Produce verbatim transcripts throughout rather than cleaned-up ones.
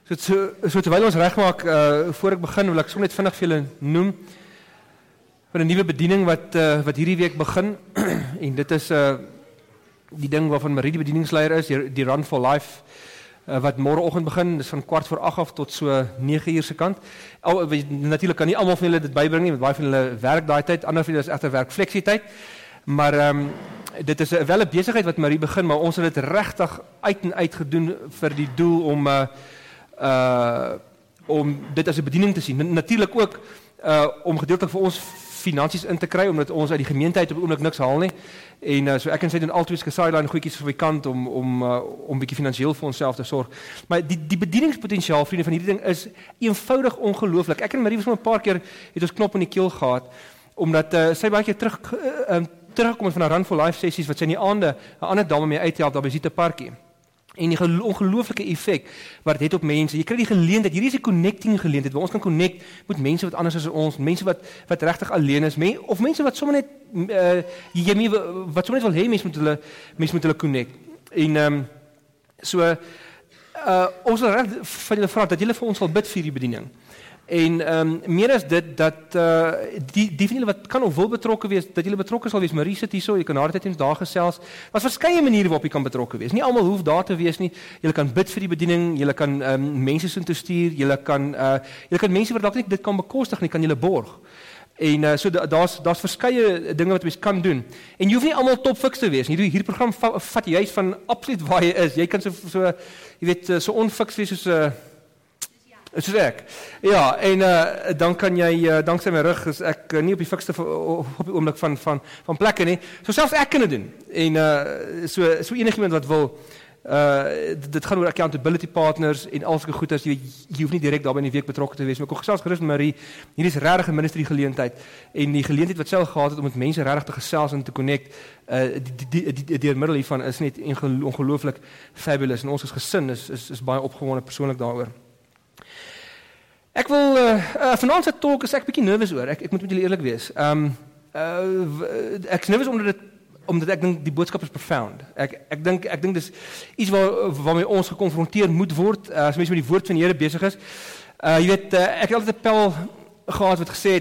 So, so, so terwyl ons regmaak, uh, voor ek begin, wil ek so net vinnig vir julle noem van 'n nuwe bediening wat uh, wat hierdie week begin. En dit is uh, die ding waarvan Marie die bedieningsleier is, die, die Run for Life, uh, wat môreoggend begin, dis van kwart voor agt af tot so nege uur se kant. Al, natuurlik kan nie almal van julle dit bybring nie, want baie van julle werk daai tyd, ander van julle is egter werk fleksietyd. Maar um, dit is uh, wel 'n besigheid wat Marie begin, maar ons het dit regtig uit en uit gedoen vir die doel om uh, uh, om dit as 'n bediening te sien. Natuurlik ook uh, om gedeeltelik vir ons finansies in te kry, omdat ons uit die gemeenteheid op die oomblik niks haal nie. En uh, so ek en sy doen altyd sideline goedjies vir my kant om om uh, om bietjie finansiëel vir onsself te sorg. Maar die die bedieningspotensiaal, vriende, van hierdie ding is eenvoudig ongelooflik. Ek en Marie was maar 'n paar keer het ons knop in die keel gehad, omdat uh, sy baie keer terug uh, um, teruggekom het van 'n Run for Life sessies wat sy in die aande 'n ander dame mee uithelp daar by Zieteparkie. En die ongelooflike effek wat dit het op mense. Jy kry die geleentheid, hierdie is 'n connecting geleentheid waar ons kan connect met mense wat anders is as ons, mense wat wat regtig alleen is, men, of mense wat sommer net uh, jy mee wat sommer net wil hê mense moet hulle mense moet hulle connect. En ehm um, so uh, ons wil reg van julle vra dat julle vir ons sal bid vir die bediening. En um, meer as dit, dat uh, die, die van julle wat kan of wil betrokke wees, dat julle betrokke sal wees. Marie sit hier so, jy kan haar tyd eens daar gesels. Daar's verskeie maniere waarop jy kan betrokke wees. Nie almal hoef daar te wees nie. Julle kan bid vir die bediening, julle kan um, mense soontoe stuur, julle kan uh, julle kan mense wat dalk nie dit kan bekostig nie, kan julle borg. En uh, so daar's daar's verskeie dinge wat mens kan doen. En jy hoef nie almal topfiks te wees nie. Hierdie program vat, vat juist van absoluut waar jy is. Jy kan so so jy weet so onfiks wees soos 'n uh, soos ek. Ja, en uh, dan kan jy, uh, dankzij my rug, is ek uh, nie op die fikste op die oomblik van, van, van plekke nie. So selfs ek kan dit doen. En uh, so, so enigiemand wat wil, uh, dit, dit gaan oor accountability partners en al sulke goeders, jy, jy hoef nie direct daarby in die week betrokke te wees, maar ek kon gesels gerus met Marie, hierdie is regtig 'n ministry geleentheid, en die geleentheid wat sy al gehad het om met mense regtig te gesels en te connect, uh, die, die, die, die, die middel hiervan is net ongelooflik fabulous, en ons as gesin is, is, is baie opgewonde persoonlik daaroor. Ek wil, uh, uh, vanaand se talk is ek bietjie nervus oor, ek, ek moet met julle eerlik wees. Um, uh, ek is nervus omdat, het, omdat ek dink die boodskap is profound. Ek, ek dink ek dink dis iets waar, waarmee ons gekonfronteer moet word, uh, as mense met die woord van die Here besig is. Uh, jy weet, uh, ek het altyd 'n pel gehad wat gesê het,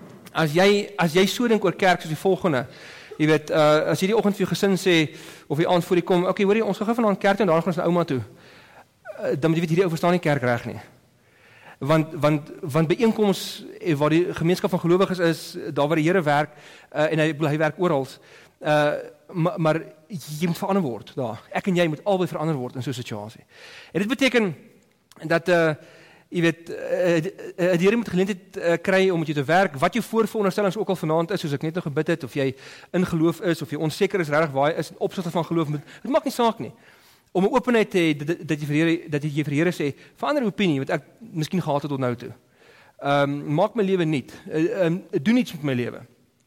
as jy, as jy so dink oor kerk soos die volgende, jy weet, uh, as jy die oggend vir jou gesin sê, of die aand voor jy kom, okay, hoor jy, ons gaan gou vanaand kerk toe, en daar gaan ons na ouma toe, uh, dan moet jy weet, hierdie ou verstaan nie kerk reg nie. Want, want, want bijeenkomst waar die gemeenskap van gelowiges is, daar waar die Here werk, uh, en hy, hy werk oral, uh, maar, maar jy moet verander word, daar. Ek en jy moet albei verander word in so'n situasie. En dit beteken, dat, uh, jy weet, uh, die, uh, die Here moet geleentheid uh, kry om met jou te werk, wat jou voorveronderstellings ook al vanaand is, soos ek net nog gebid het, of jy in geloof is, of jy onseker is, regtig waar jy is, in opsigte van geloof, dit maak nie saak nie. Om 'n openheid te hê, dat, dat jy vir Here, dat jy vir Here sê, verander opinie, wat ek miskien gehad het tot nou toe. Um, maak my lewe nuut. Uh, um, doen iets met my lewe.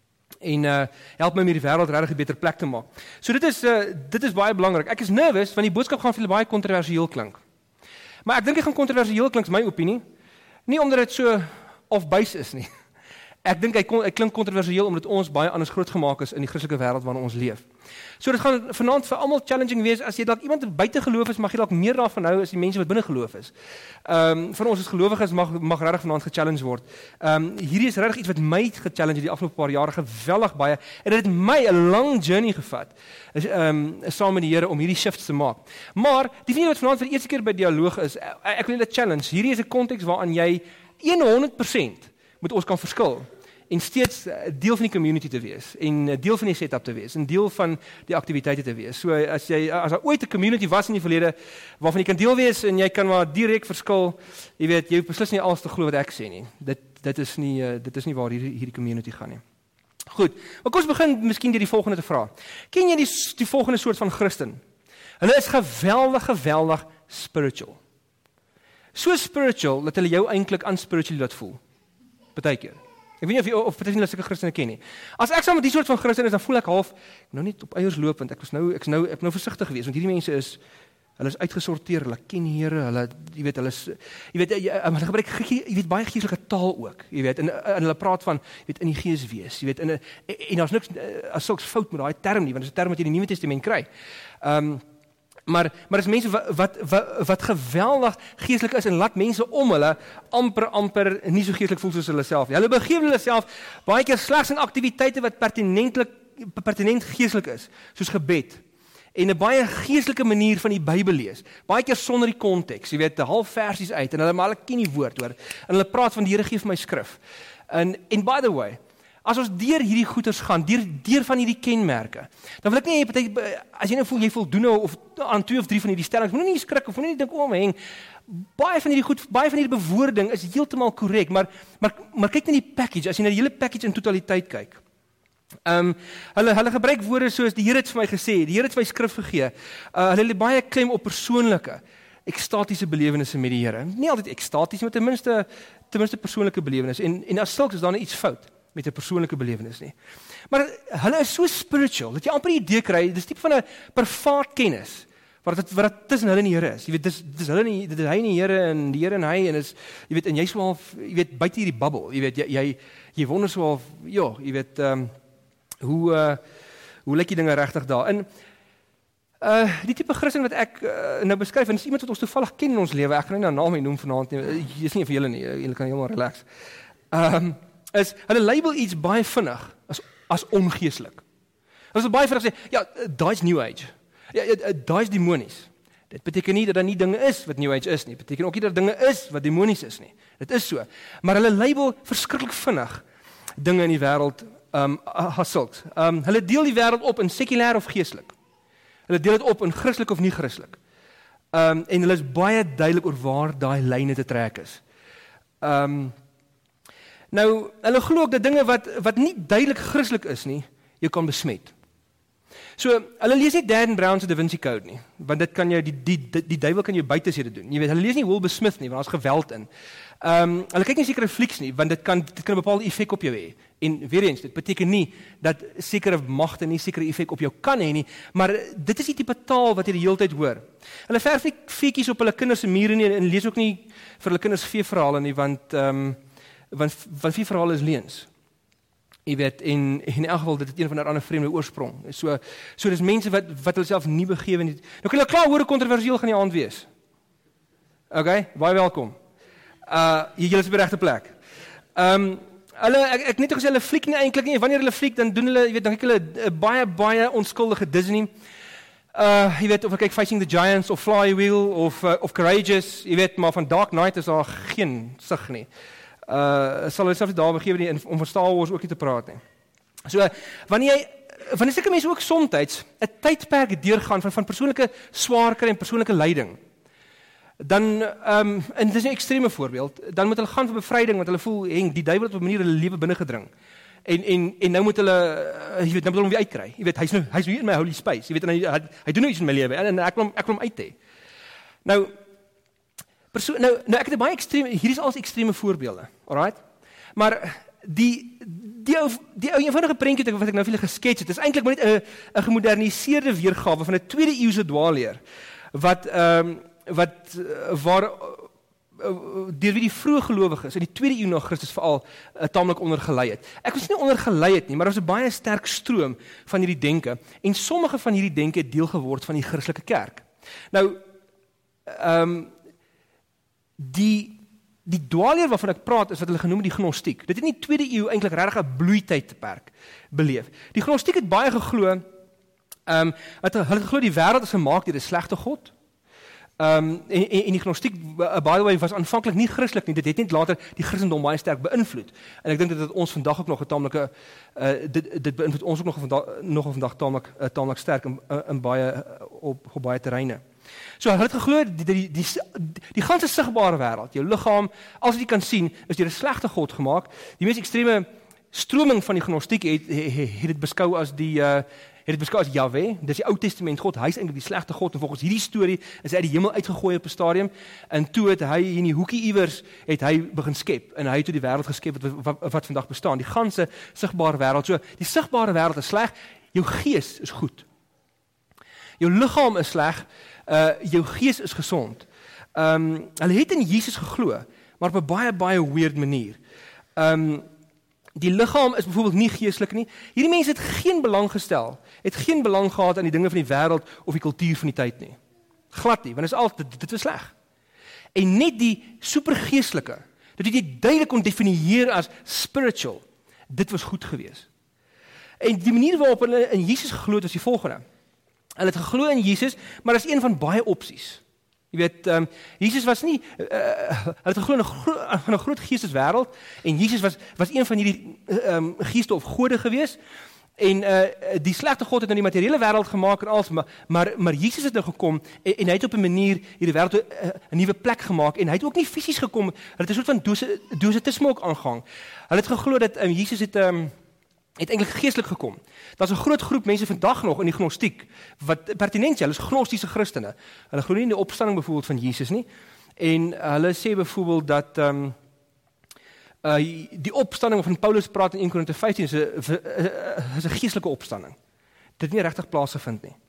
En uh, help my om hierdie wêreld regtig 'n beter plek te maak. So dit is uh, dit is baie belangrik. Ek is nervus want die boodskap gaan vir julle baie kontroversieel klink. Maar ek dink dit gaan kontroversieel klink, is my opinie. Nie omdat dit so off-base is nie. Ek dink hy, hy klink kontroversieel omdat ons baie anders grootgemaak is in die Christelike wêreld waarin ons leef. So dit gaan vanaand vir almal challenging wees. As jy dalk iemand buite geloof is, mag jy dalk meer daarvan hou as die mense wat binne geloof is. Ehm um, vir ons as gelowiges mag mag regtig vanaand gechallenge word. Ehm um, hierdie is regtig iets wat my gechallenge het die afgelope paar jare geweldig baie, en dit het my 'n lang journey gevat. Is ehm um, saam met die Here om hierdie shifts te maak. Maar die van julle wat vanaand vir die eerste keer by dialoog is, ek wil julle challenge. Hierdie is 'n konteks waarin jy honderd persent moet ons kan verskil en steeds deel van die community te wees, en deel van die setup te wees, en deel van die aktiwiteite te wees. So as jy, as daar ooit 'n community was in die verlede, waarvan jy kan deel wees, en jy kan maar direk verskil, jy weet, jy beslis nie alles te glo wat ek sê nie. Dit, dit is nie, uh, dit is nie waar hierdie, hierdie community gaan nie. Goed, maar kom ons begin miskien deur die volgende te vra. Ken jy die, die volgende soort van Christen? Hulle is geweldig, geweldig spiritual. So spiritual, dat hulle jou eintlik unspiritually laat voel. Partykeer. Ek weet nie of jy of party van julle sulke Christene ken nie. As ek saam met die soort van Christen is, dan voel ek half, ek nou net op eiers loop, want ek is nou, ek is nou, ek is nou versigtig geweest, want hierdie mense is, hulle is uitgesorteer, hulle ken die Here, hulle, jy weet, hulle is, jy weet, jy, hulle gebruik, jy weet, baie geestelike taal ook, jy weet, en, en hulle praat van, jy weet, in die gees wees, jy weet, en, en, en daar's niks, as sulks fout met daai term nie, want dit is 'n term wat jy in die Nuwe Testament kry. Um, Maar maar is mense wat wat wat, wat geweldig geestelik is en laat mense om hulle amper amper nie so geestelik voel soos hulle self nie. Hulle begeef hulle self baie keer slegs in aktiwiteite wat pertinentlik pertinent geestelik is, soos gebed. En 'n baie geestelike manier van die Bybel lees. Baie keer sonder die konteks, jy weet, 'n half versies uit en hulle maar hulle ken die woord hoor. En hulle praat van die Here gee vir my skrif. En en by the way, as ons deur hierdie goeters gaan, deur deur van hierdie kenmerke, dan wil ek nie hê as jy nou voel jy voldoen of aan twee of drie van hierdie stellings, moenie nie skrik of moenie dink om hang. Baie van hierdie goed, baie van hierdie bewoording is heeltemal korrek, maar maar maar kyk net die package, as jy na die hele package in totaliteit kyk. Ehm um, hulle hulle gebruik woorde soos die Here het vir my gesê, die Here het vir my skrif gegee. Uh, hulle lê baie klem op persoonlike, ekstatiese belewennisse met die Here. Nie altyd ekstaties, maar ten minste ten minste persoonlike belewennisse. En en as sulks is daar net iets fout met 'n persoonlike belewenis nie. Maar hulle is so spiritual dat jy amper 'n idee kry, dis tipe van 'n privaat kennis wat dit wat dit tussen hulle en die Here is. Jy weet dis dis hulle nie dit is hy en die Here en die Here en hy en is jy weet en jy's wel jy weet buite hierdie bubbel. Jy weet jy jy, jy wonder so of ja, jy weet ehm um, hoe uh, hoe lyk die dinge regtig daar. En uh die tipe Christen wat ek uh, nou beskryf en is iemand wat ons toevallig ken in ons lewe. Ek gaan nie nou naam noem vanaand nie. Dis nie vir julle nie. Julle kan heeltemal relax. Ehm um, is hulle label iets baie vinnig as as ongeestelik. Hulle sal baie vinnig sê, ja, daai's New Age. Ja, ja daai's demonies. Dit beteken nie dat daar nie dinge is wat New Age is nie. Dit beteken ook nie dat dinge is wat demonies is nie. Dit is so. Maar hulle label verskriklik vinnig dinge in die wêreld um as sulks. Um hulle deel die wêreld op in sekulêr of geestelik. Hulle deel dit op in Christelik of nie Christelik. Um en hulle is baie duidelik oor waar daai lyne te trek is. Um Nou, hulle glo ook dat dinge wat wat nie duidelik Christelik is nie, jy kan besmet. So, hulle lees nie Dan Brown se Da Vinci Code nie, want dit kan jou die die die, die duiwel kan jou buite sê dit doen. Jy weet, hulle lees nie Wilbur Smith nie, want daar's geweld in. Ehm um, hulle kyk nie sekere flieks nie, want dit kan dit kan 'n bepaalde effek op jou hê. En weer eens, dit beteken nie dat sekere magte nie sekere effek op jou kan hê nie, maar dit is die tipe taal wat jy die hele tyd hoor. Hulle verf nie feetjies op hulle kinders se mure nie en lees ook nie vir hulle kinders veeverhale nie, want ehm um, want want vier verhale is leuns. Jy weet en in elk geval dit het een van 'n ander vreemde oorsprong. So so dis mense wat wat hulle self nie begewe nie. Nou kan hulle klaar hoor hoe kontroversieel gaan die aand wees. Okay, baie welkom. Uh julle is op die regte plek. Ehm um, hulle ek, ek net gesê hulle fliek nie eintlik nie. Wanneer hulle fliek dan doen hulle jy weet dan kyk hulle uh, baie baie onskuldige Disney. Uh jy weet of ek kyk Facing the Giants of Flywheel of uh, of Courageous, jy weet maar van Dark Knight is daar geen sig nie. Uh sal hulle self nie daar begewe nie en om van Star Wars ook nie te praat nie. So wanneer jy wanneer sulke mense ook soms 'n tydperk deurgaan van van persoonlike swaar kry en persoonlike lyding, dan ehm um, en dis 'n ekstreme voorbeeld, dan moet hulle gaan vir bevryding want hulle voel heng die duiwel het op 'n manier hulle lewe binne gedring. En en en nou moet hulle uh, jy weet nou moet hulle hom weer uitkry. Jy weet hy's nou hy's hier in my holy space. Jy weet en hy hy, hy doen nou iets in my lewe en, en ek wil hom ek wil hom uit hê. Nou Perso nou, nou ek het baie ekstreme, hier is als ekstreme voorbeelde, alright? Maar die die ou die ou eenvoudige prentjie wat ek nou vir julle geskets het, is eintlik maar net 'n 'n gemoderniseerde weergawe van 'n tweede eeuse dwaalleer wat ehm um, wat uh, waar uh, uh, deur wie die vroeë gelowiges in die tweede eeu na Christus veral uh, taamlik onder gelei het. Ek was nie onder gelei het nie, maar daar was 'n baie sterk stroom van hierdie denke en sommige van hierdie denke het deel geword van die Christelike kerk. Nou ehm um, Die die dwaalleer waarvan ek praat is wat hulle genoem die gnostiek. Dit het in die tweede eeu eintlik regtig 'n bloeitydperk beleef. Die gnostiek het baie geglo, ehm um, dat hulle geglo die wêreld is gemaak deur 'n slegte God. Ehm um, en, en en die gnostiek uh, by the way was aanvanklik nie Christelik nie. Dit het net later die Christendom baie sterk beïnvloed. En ek dink dat dit ons vandag ook nog 'n taamlike uh, dit dit beïnvloed ons ook nog vandag nog vandag taamlik uh, taamlik sterk in, in baie uh, op op baie terreine. So hulle het geglo die die die die, die ganse sigbare wêreld, jou liggaam, as jy kan sien, is deur 'n slegte God gemaak. Die mees ekstreme stroming van die gnostiek het het dit beskou as die uh, het dit beskou as Jahwe, dis die Ou Testament God, hy is eintlik die slegte God en volgens hierdie storie is hy uit die hemel uitgegooi op 'n stadium en toe het hy in die hoekie iewers het hy begin skep en hy het toe die wêreld geskep wat, wat wat vandag bestaan, die ganse sigbare wêreld. So die sigbare wêreld is sleg, jou gees is goed. Jou liggaam is sleg, uh jou gees is gesond. Ehm um, hulle het in Jesus geglo, maar op 'n baie baie weird manier. Ehm um, Die liggaam is byvoorbeeld nie geestelik nie. Hierdie mense het geen belang gestel, het geen belang gehad aan die dinge van die wêreld of die kultuur van die tyd nie. Glad nie, want dit is al dit, dit is sleg. En net die supergeestelike, dat jy duidelik kon definieer as spiritual, dit was goed geweest. En die manier waarop hulle in Jesus geglo het was die volgende. Hulle het geglo in Jesus, maar dat is een van baie opsies. Jy weet, um, Jesus was nie, uh, hulle het geglo in 'n gro- in 'n groot geesteswêreld, en Jesus was, was een van hierdie um, geeste of gode geweest, en uh, die slegte God het nou die materiële wêreld gemaak en alles, maar, maar, maar Jesus het nou gekom, en, en hy het op 'n manier hierdie wêreld 'n uh, nuwe plek gemaak, en hy het ook nie fisies gekom, hulle het 'n soort van dose, dosetisme ook aangehang. Hulle het geglo dat um, Jesus het... Um, het eintlik geestelik gekom. Daar's 'n groot groep mense vandag nog in die gnostiek, wat pertinent is, hulle is gnostiese Christene. Hulle glo nie in die opstanding byvoorbeeld van Jesus nie, en hulle sê byvoorbeeld dat um, uh, die opstanding van Paulus praat in een Korinte vyftien is 'n is 'n geestelike opstanding. Dit het nie regtig plaasgevind nie.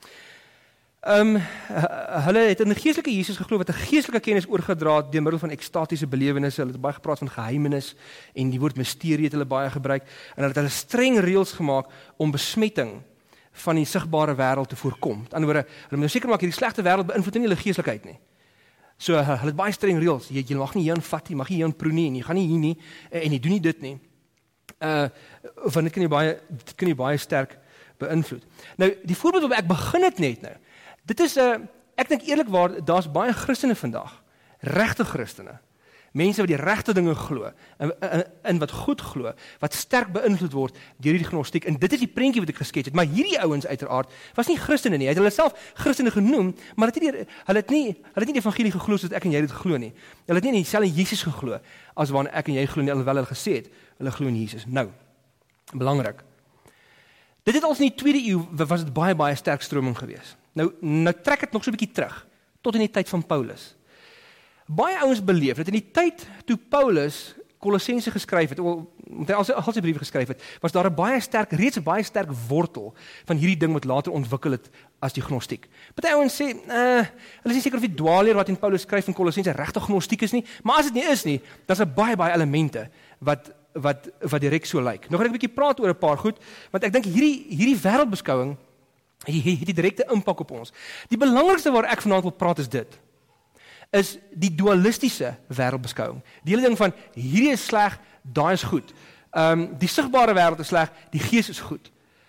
Um, hulle het in die geestelike Jesus geglo wat 'n geestelike kennis oorgedra het deur middel van ekstatiese belewennisse. Hulle het baie gepraat van geheimenis en die woord misterie het hulle baie gebruik, en hulle het hulle streng reëls gemaak om besmetting van die sigbare wêreld te voorkom. Met ander woorde, hulle moet seker maak hierdie slegte wêreld beïnvloed nie hulle geestelikheid nie. So hulle het baie streng reëls. Jy, jy mag nie hier aan vat nie, mag nie hier aan proe nie, en jy gaan nie hier nie, en jy doen nie dit nie. Uh, want dit kan jy baie, dit kan jy baie sterk beïnvloed. Nou, die voorbeeld waarby ek begin het net nou, dit is, uh, ek dink eerlikwaar, daar's baie Christene vandag, regte Christene, mense wat die regte dinge glo, en, en, en wat goed glo, wat sterk beïnvloed word deur hierdie gnostiek, en dit is die prentjie wat ek geskets het, maar hierdie ouens uiteraard, was nie Christene nie, hy het hulle self Christene genoem, maar het nie, hulle het nie, hulle het nie die evangelie geglo soos ek en jy dit glo nie, hulle het nie in dieselfde Jesus geglo, as waarna ek en jy glo nie, alhoewel hulle gesê het, hulle glo in Jesus. Nou, belangrik, dit het als in die tweede eeu, was dit baie, baie sterk stroming geweest. Nou, nou trek het nog so 'n bietjie terug, tot in die tyd van Paulus. Baie ouens beleef, dat in die tyd toe Paulus Kolossense geskryf het, of hy al sy, al sy briewe geskryf het, was daar 'n baie sterk, reeds 'n baie sterk wortel van hierdie ding wat later ontwikkel het as die gnostiek. Party ouens sê, uh, hulle is nie seker of die dwaalleer wat in Paulus skryf in Kolossense regtig gnostiek is nie, maar as dit nie is nie, dan is daar baie, baie elemente wat, wat, wat direk so lyk. Nou gaan ek 'n bietjie praat oor 'n paar goed, want ek dink hierdie, hierdie wêreldbeskouing het die direkte impak op ons. Die belangrikste waar ek vanaand wil praat is dit, is die dualistiese wêreldbeskouing. Die hele ding van, hierdie is sleg, daai is goed. Um, die sigbare wêreld is sleg, die gees is goed.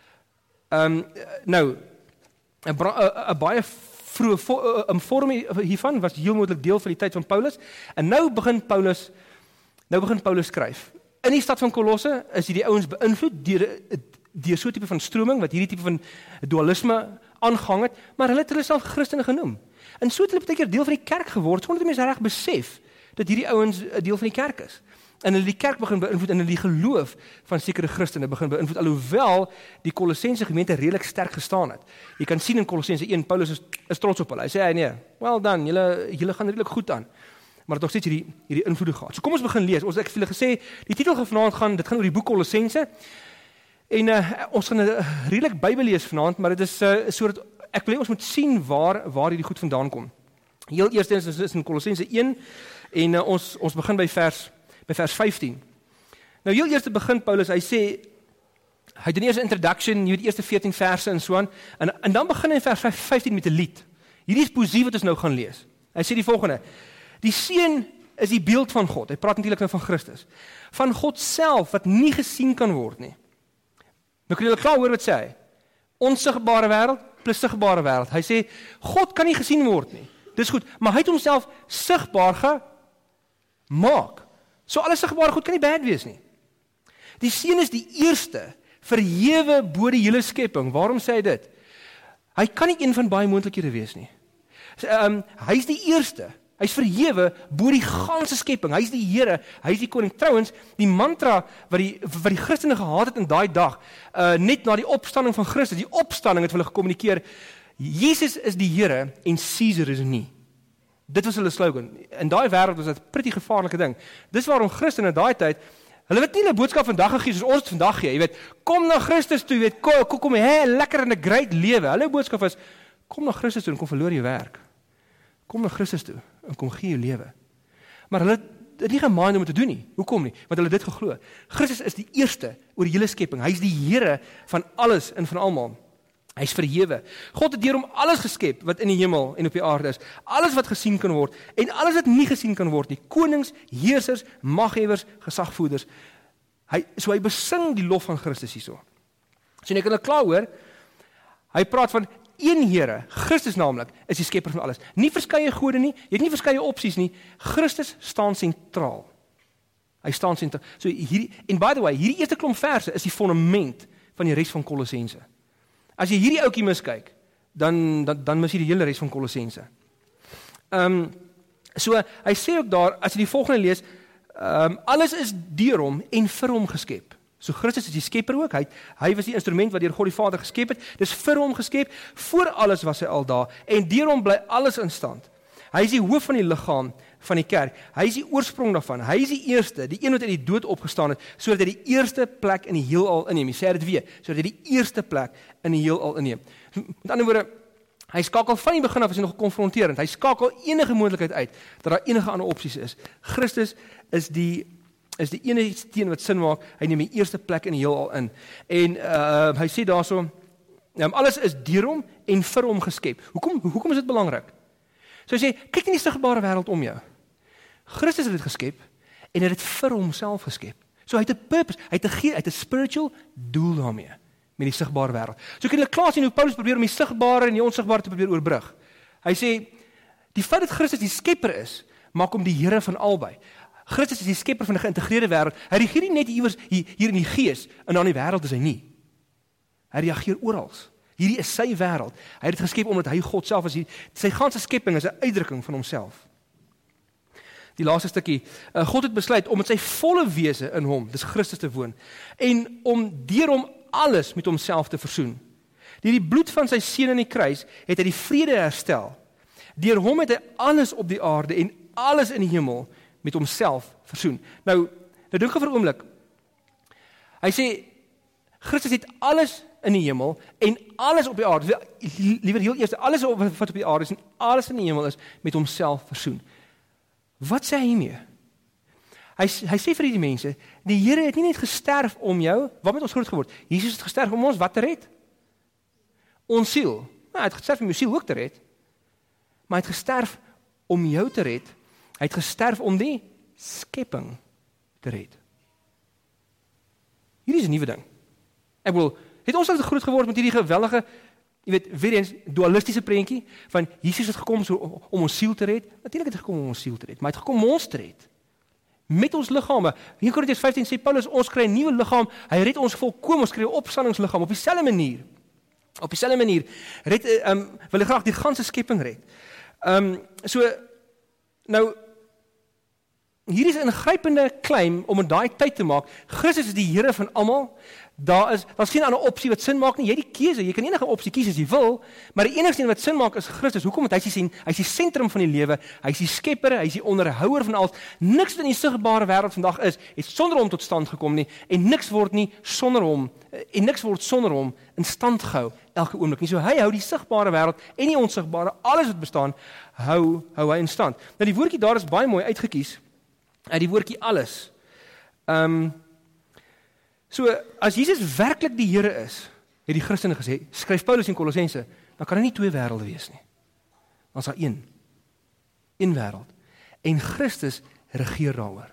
Um, nou, 'n baie vroeë 'n vorm hiervan was heel moontlik deel van die tyd van Paulus, en nou begin Paulus, nou begin Paulus skryf. In die stad van Kolosse is hierdie ouens beïnvloed deur deur so 'n tipe van stroming, wat hierdie tipe van dualisme aangehang het, maar hulle het hulle self Christene genoem. En so het hulle baie keer deel van die kerk geword, sonder dat mense reg besef, dat hierdie ouens 'n deel van die kerk is. En hulle die kerk begin beïnvloed, en hulle die geloof van sekere Christene begin beïnvloed, alhoewel die Kolossense gemeente redelik sterk gestaan het. Jy kan sien in Kolossense een, Paulus is, is trots op hulle. Hy sê, hey, nee, well done, julle, julle gaan redelik goed aan. Maar het nog steeds hierdie, hierdie invloede gehad. So kom ons begin lees. Ons ek het julle gesê, die titel gaan vanaand gaan, dit gaan oor die boek Kolossense. En uh, ons gaan 'n uh, redelik Bybel lees vanaand, maar dit is uh, sodat ek wil hê ons moet sien waar waar hierdie goed vandaan kom. Heel eerstens is, is in Kolossense een, en uh, ons ons begin by vers by vers vyftien. Nou heel eers begin Paulus, hy sê, hy doen eers 'n introduction, jy weet, die eerste veertien verse en so aan, en, en dan begin hy in vers vyftien met 'n lied. Hierdie is poesie wat ons nou gaan lees. Hy sê die volgende: die seun is die beeld van God. Hy praat natuurlik nou van Christus. Van God self wat nie gesien kan word nie. Nou kan julle klaar hoor wat sê hy. Onsigbare wêreld plus sigbare wêreld. Hy sê God kan nie gesien word nie. Dis goed, maar hy het homself sigbaar gemaak. So alles sigbare goed kan nie bad wees nie. Die seun is die eerste, verhewe bo die hele skepping. Waarom sê hy dit? Hy kan nie een van baie moontlikhede wees nie. Um, hy is die eerste. Hy's verhewe bo die ganse skepping. Hy's die Here, hy's die koning. Trouwens, die mantra wat die wat die Christene gehad het in daai dag, uh, net na die opstanding van Christus, die opstanding het hulle gekommunikeer, Jesus is die Here en Caesar is nie. Dit was hulle slogan. In daai wêreld was dit 'n pretty gevaarlike ding. Dis waarom Christene in daai tyd, hulle het nie 'n boodskap vandag gegee soos ons dit vandag gee. Jy weet, kom na Christus toe, jy weet, kom kom, kom hè, lekker in 'n great lewe. Hulle boodskap was, kom na Christus toe en kom verloor jou werk. Kom na Christus toe en kom gee jou lewe. Maar hulle het nie gemaand om dit te doen nie. Hoekom nie? Want hulle het dit geglo. Christus is die eerste oor die hele skepping. Hy is die Here van alles en van almal. Hy is verhewe. God het deur hom alles geskep wat in die hemel en op die aarde is. Alles wat gesien kan word en alles wat nie gesien kan word nie. Konings, heersers, maghewers, gesagvoerders. Hy so hy besing die lof van Christus hierso. So jy kan dit klaar hoor. Hy praat van een Here, Christus naamlik, is die skepper van alles. Nie verskeie gode nie, jy het nie verskeie opsies nie. Christus staan sentraal. Hy staan sentraal. So hierdie en by the way, hierdie eerste klomp verse is die fondament van die res van Kolossense. As jy hierdie ouetjie miskyk, dan dan dan mis jy die hele res van Kolossense. Ehm um, so hy sê ook daar, as jy die volgende lees, ehm um, alles is deur hom en vir hom geskep. So Christus is die skepper ook. Hy hy was die instrument wat deur God die Vader geskep het. Dis vir hom geskep. Voor alles was hy al daar en deur hom bly alles in stand. Hy is die hoof van die liggaam van die kerk. Hy is die oorsprong daarvan. Hy is die eerste, die een wat uit die dood opgestaan het, sodat hy die eerste plek in die heelal inneem. Hy sê dit weer, sodat hy die eerste plek in die heelal inneem. Met ander woorde, hy skakel van die begin af as hy nog konfronterend. Hy skakel enige moontlikheid uit dat daar enige ander opsies is. Christus is die is die enige steen wat sin maak. Hy neem die eerste plek in die heelal in. En uh, hy sê daarso, um, alles is deur hom en vir hom geskep. Hoekom hoekom is dit belangrik? So hy sê, kyk in die sigbare wêreld om jou. Christus het dit geskep en het dit vir homself geskep. So hy het 'n purpose, hy het 'n hy het 'n spiritual doel daarmee met die sigbare wêreld. So kan jy klaar sien hoe Paulus probeer om die sigbare en die onsigbare te probeer oorbrug. Hy sê die feit dat Christus die skepper is, maak hom die Here van albei. Christus is die skepper van 'n geïntegreerde wêreld. Hy regeer nie net hier hier, hier in die gees en dan in die wêreld is hy nie. Hy reageer oral. Hierdie is sy wêreld. Hy het dit geskep omdat hy God self is. Sy ganse skepping is 'n uitdrukking van homself. Die laaste stukkie, uh, God het besluit om met sy volle wese in hom, dis Christus te woon, en om deur hom alles met homself te versoen. Deur die bloed van sy seun aan die kruis het hy die vrede herstel. Deur hom het hy alles op die aarde en alles in die hemel met homself versoen. Nou, nou dink gou vir 'n oomblik. Hy sê Christus het alles in die hemel en alles op die aarde, liewer heel eers alles wat op die aarde is en alles in die hemel is met homself versoen. Wat sê hy hiermee? Hy, hy sê vir die mense, die Here het nie net gesterf om jou, wat met ons groot geword? Jesus het gesterf om ons wat te red? Ons siel. Nou, hy het gesterf om jou siel ook te red. Maar hy het gesterf om jou te red. Hy het gesterf om die skepping te red. Hierdie is 'n nuwe ding. Ek bedoel, het ons al groot geword met hierdie geweldige, jy weet, weer eens dualistiese prentjie van Jesus het gekom so om ons siel te red. Natuurlik het hy gekom om ons siel te red, maar hy het gekom om ons te red. Met ons liggame. Hier in Korintiërs vyftien sê Paulus, ons kry 'n nuwe liggaam. Hy red ons volkom, ons kry 'n opstandingsliggaam op dieselfde manier. Op dieselfde manier red ehm um, wil hy graag die ganse skepping red. Ehm um, so nou hier is 'n ingrypende claim om in daai tyd te maak. Christus is die Here van almal. Daar is daar's geen ander opsie wat sin maak nie. Jy het die keuse. Jy kan enige opsie kies as jy wil, maar die enigste een wat sin maak is Christus. Hoekom? Want hy is die hy is die sentrum van die lewe. Hy is die skepper, hy is die onderhouer van alles. Niks wat in die sigbare wêreld vandag is, het sonder hom tot stand gekom nie en niks word nie sonder hom en niks word sonder hom in stand gehou elke oomblik nie. So hy hou die sigbare wêreld en die onsigbare, alles wat bestaan, hou hou hy in stand. Nou die woordjie daar is baie mooi uitgekies. Uit die woordjie alles. Ehm um, So, as Jesus werklik die Here is, het die Christene gesê, skryf Paulus in Kolossense, dan kan daar nie twee wêrelde wees nie. Dan is daar een. Een wêreld. En Christus regeer daaroor.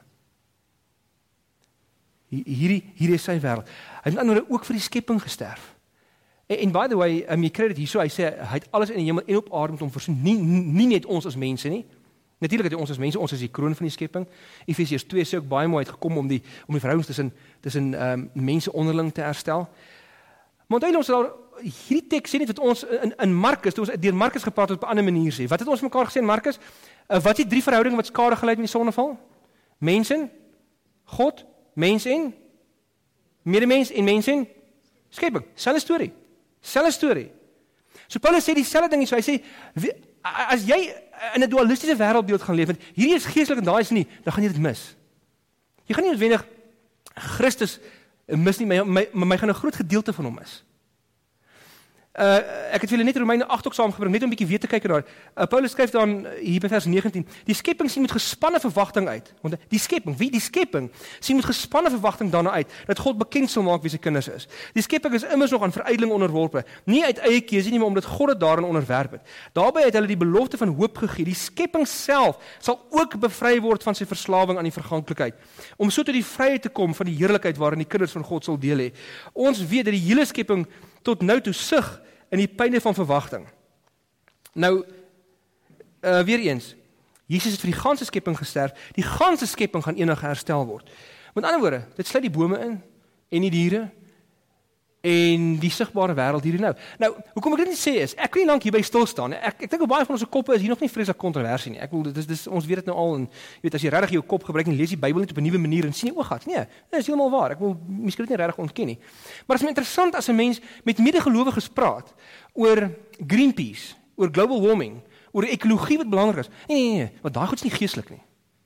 Hierdie, hierdie is sy wêreld. Hy het ander ook vir die skepping gesterf. En, en by the way, um, jy kry dit hierso, hy sê, hy het alles in die hemel en op aarde met hom versoen. Nie, nie net ons as mense nie. Natuurlik het ons as mense, ons is die kroon van die skepping. Efesiërs twee sê ook baie mooi uitgekom om die om die verhoudings tussen tussen ehm um, mense onderling te herstel. Maar onthou ons daar hierdie teks sê net wat ons in in Markus, toe ons deur Markus gepraat het op 'n ander manier sê. Wat het ons mekaar gesê in Markus? Uh, wat is die drie verhoudinge wat skade gelei het met die sondeval? Mense, God, mens en medemens en mens en skepping. Selfe storie. Selfe storie. So Paulus sê dieselfde ding, so hy sê as jy in 'n dualistiese wêreldbeeld gaan leef, want hierdie is geestelik en daai is nie, dan gaan jy dit mis. Jy gaan nie noodwendig Christus mis nie, maar my, my, my gaan 'n groot gedeelte van hom mis. Uh, ek het vir julle net Romeine agt ook saamgebring, net om 'n bietjie weer te kyk daar. Uh, Paulus skryf dan hier by vers negentien, die skepping sien met gespanne verwagting uit. Want die skepping, wie die skepping, sien met gespanne verwagting daarna uit, dat God bekend sal maak wie sy kinders is. Die skepping is immers nog aan verydeling onderworpe, nie uit eie keuse nie, maar omdat God dit daarin onderwerp het. Daarbey het hulle die belofte van hoop gegee. Die skepping self sal ook bevry word van sy verslawing aan die verganklikheid, om so tot die vryheid te kom van die heerlikheid waarin die kinders van God sal deel hê. Ons weet dat die hele skepping tot nou toe sug in die pyne van verwagting. Nou, uh, weer eens, Jesus het vir die ganse skepping gesterf, die ganse skepping gaan eendag herstel word. Met ander woorde, dit sluit die bome in, en die diere, en die sigbare wêreld hier en nou. Nou, hoekom ek dit nie sê is, ek kan nie lank hierby stil staan. Ek ek dink baie van ons koppe is hier nog nie vreeslik kontroversie nie. Ek wil dit is dis ons weet dit nou al en jy weet as jy regtig jou kop gebruik en lees die Bybel net op 'n nuwe manier en sien jy ooggat. Nee, dit is heeltemal waar. Ek wil miskien dit nie regtig ontken nie. Maar dit is interessant as 'n mens met medegelowiges praat oor Greenpeace, oor global warming, oor ekologie wat belangrik is. Nee nee nee, want daai goed is nie geestelik nie.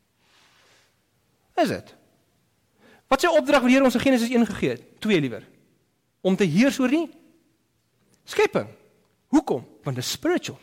Is dit? Wat is die opdrag wat die Here ons in Genesis een gegee het? Twee liewer. Om te heers oor die skepping. Hoekom? Want dit is spiritual.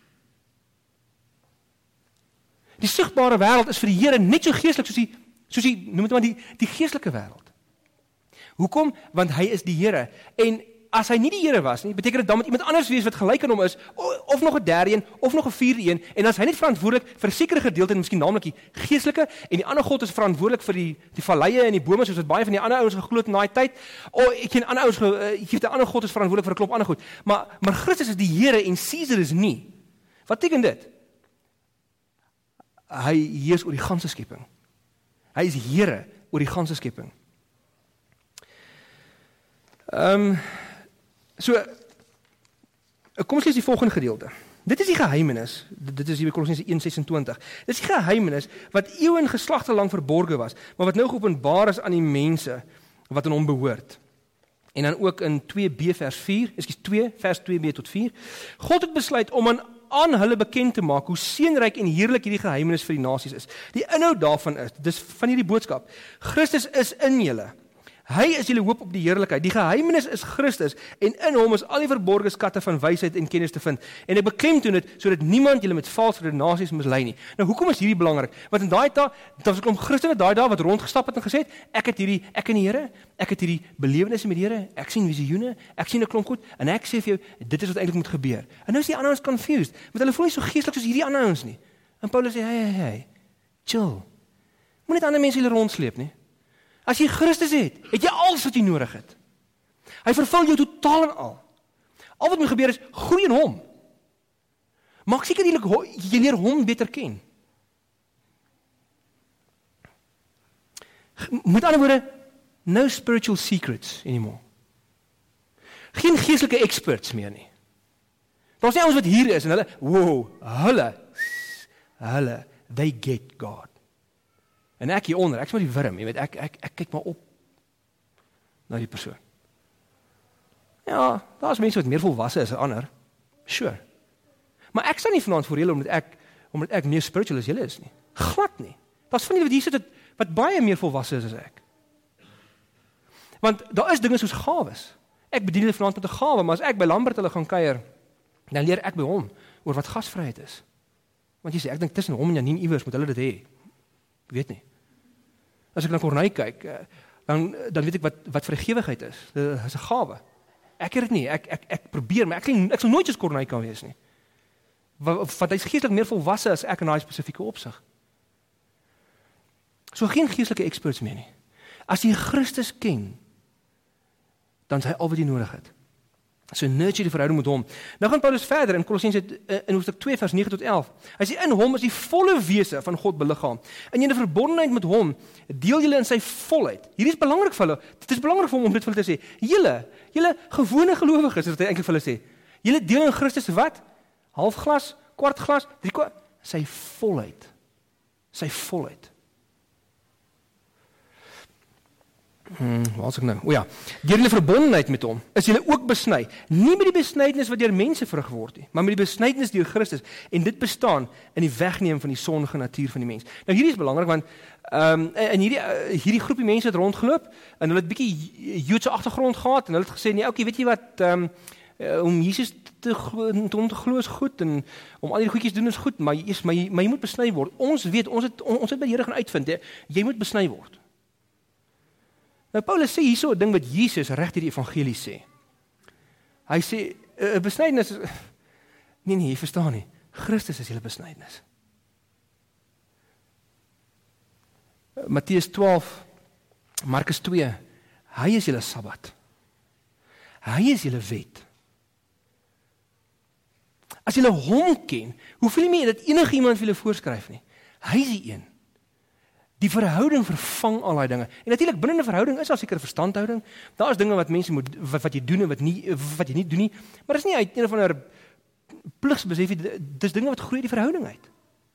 Die sigbare wêreld is vir die Here net so geestelik soos die soos die noem dit maar die die geestelike wêreld. Hoekom? Want hy is die Here. En as hy nie die Here was nie, beteken dit dan met iemand anders wees wat gelyk aan hom is, of nog 'n derde een, of nog 'n vierde een, en as hy net verantwoordelik vir 'n sekere gedeelte, miskien naamlik die geestelike, en die ander God is verantwoordelik vir die die valleie en die bome, soos wat baie van die ander ouens geglo het in daai tyd. O, ek ken ander ouens, ek gee die ander God is verantwoordelik vir 'n klomp ander goed. Maar maar Christus is die Here en Caesar is nie. Wat beteken dit? Hy heers oor die ganse skepping. Hy is Here oor die ganse skepping. Ehm um, So, kom ons lees die volgende gedeelte. Dit is die geheimenis, dit is hier by Kolossense een sesentwintig. Dit is die geheimenis wat eeue en geslagte lank verborge was, maar wat nou geopenbaar is aan die mense wat aan hom behoort. En dan ook in twee B vers vier, ekskuus twee vers twee B tot vier. God het besluit om aan aan hulle bekend te maak hoe seënryk en heerlik hierdie geheimenis vir die nasies is. Die inhoud daarvan is, dis van hierdie boodskap. Christus is in julle. Hy is julle hoop op die heerlikheid. Die geheimenis is Christus en in hom is al die verborgde skatte van wysheid en kennis te vind. En ek beklemtoon dit sodat niemand julle met valse redenasies mislei nie. Nou hoekom is hierdie belangrik? Want in daai dae, daar was 'n klomp Christene daai dae wat rondgestap het en gesê het, ek het hierdie ek en die Here, ek het hierdie belewennisse met die Here, ek sien visioene, ek sien 'n klomp goed en ek sê vir jou, dit is wat eintlik moet gebeur. En nou is die ander ouens confused, want hulle voel nie so geestelik soos hierdie ander ouens nie. En Paulus sê, hey, hey, hey, chill. Moenie ander mense hulle rondsleep nie. As jy Christus het, het jy alles wat jy nodig het. Hy vervul jou totaal en al. Al wat moet gebeur is, groei in hom. Maak seker jy leer hom beter ken. Met ander woorde, no spiritual secrets anymore. Geen geestelike experts meer nie. Daar is nie ons wat hier is en hulle, wow, hulle, hulle, they get God. En ek hier onder, ek is maar die wurm, jy weet, ek, ek, ek kyk maar op na die persoon. Ja, daar is mense wat meer volwasse is as ander, sure. Maar ek staan nie vanaand voor julle omdat ek, omdat ek meer spiritual as julle is nie. Glad nie. Daar is van julle wat hier sit, wat, wat baie meer volwasse is as ek. Want daar is dinge soos gawes. Ek bedien hulle vanaand met 'n gawe, maar as ek by Lambert hulle gaan kuier, dan leer ek by hom oor wat gasvryheid is. Want jy sê, ek dink tussen hom en Janine iewers moet hulle dit hê. Ek weet nie. As ek na Corneille kyk, dan dan weet ek wat wat vrygewigheid is. Dit is 'n gawe. Ek het dit nie. Ek ek ek probeer, maar ek klink ek sal nooit soos Corneille kan wees nie. Want, want hy is geestelik meer volwasse as ek in daai spesifieke opsig. So geen geestelike experts meer nie. As jy Christus ken, dan is hy al wat jy nodig het. So nurture die verhouding met hom. Nou gaan Paulus verder in Kolossense in hoofstuk twee vers nege tot elf. Hy sê in hom is die volle wese van God beliggaam. In julle verbondenheid met hom deel julle in sy volheid. Hierdie is belangrik vir hulle. Dit is belangrik vir hom om dit vir hulle te sê. Julle, julle gewone gelowiges, is wat hy eintlik vir hulle sê. Julle deel in Christus wat? Half glas, kwart glas, drie kwart, sy volheid. Sy volheid. Hmm, wat sê ek nou? O ja, deur julle verbondenheid met hom is julle ook besny, nie met die besnydenis wat deur mense verrig word nie, maar met die besnydenis deur Christus, en dit bestaan in die wegneem van die sondige natuur van die mens. Nou hierdie is belangrik want ehm um, en hierdie uh, hierdie groepie mense het rondgeloop en hulle het bietjie Joodse agtergrond gehad en hulle het gesê nee, okay, weet jy wat, ehm um, Uh, om Jesus te glo, om te glo is goed en om al die goedjies doen is goed, maar jy, maar jy, maar jy moet besny word. Ons weet, ons het ons het by die Here gaan uitvind, jy, jy moet besny word. Nou Paulus sê hierso 'n ding wat Jesus reg deur die evangelie sê. Hy sê 'n besnydenis is nee nee, jy verstaan nie. Christus is julle besnydenis. Matteus twaalf, Markus twee, hy is julle Sabbat. Hy is julle wet. As julle hom ken, hoef jy nie dat enige iemand vir julle voorskryf nie. Hy is die een. Die verhouding vervang al daai dinge. En natuurlik binne 'n verhouding is daar seker verstandhouding. Daar is dinge wat mense moet wat, wat jy doen en wat nie wat jy nie doen nie, maar dis nie uit een of ander pligsbesef nie, dis dinge wat groei die verhouding uit.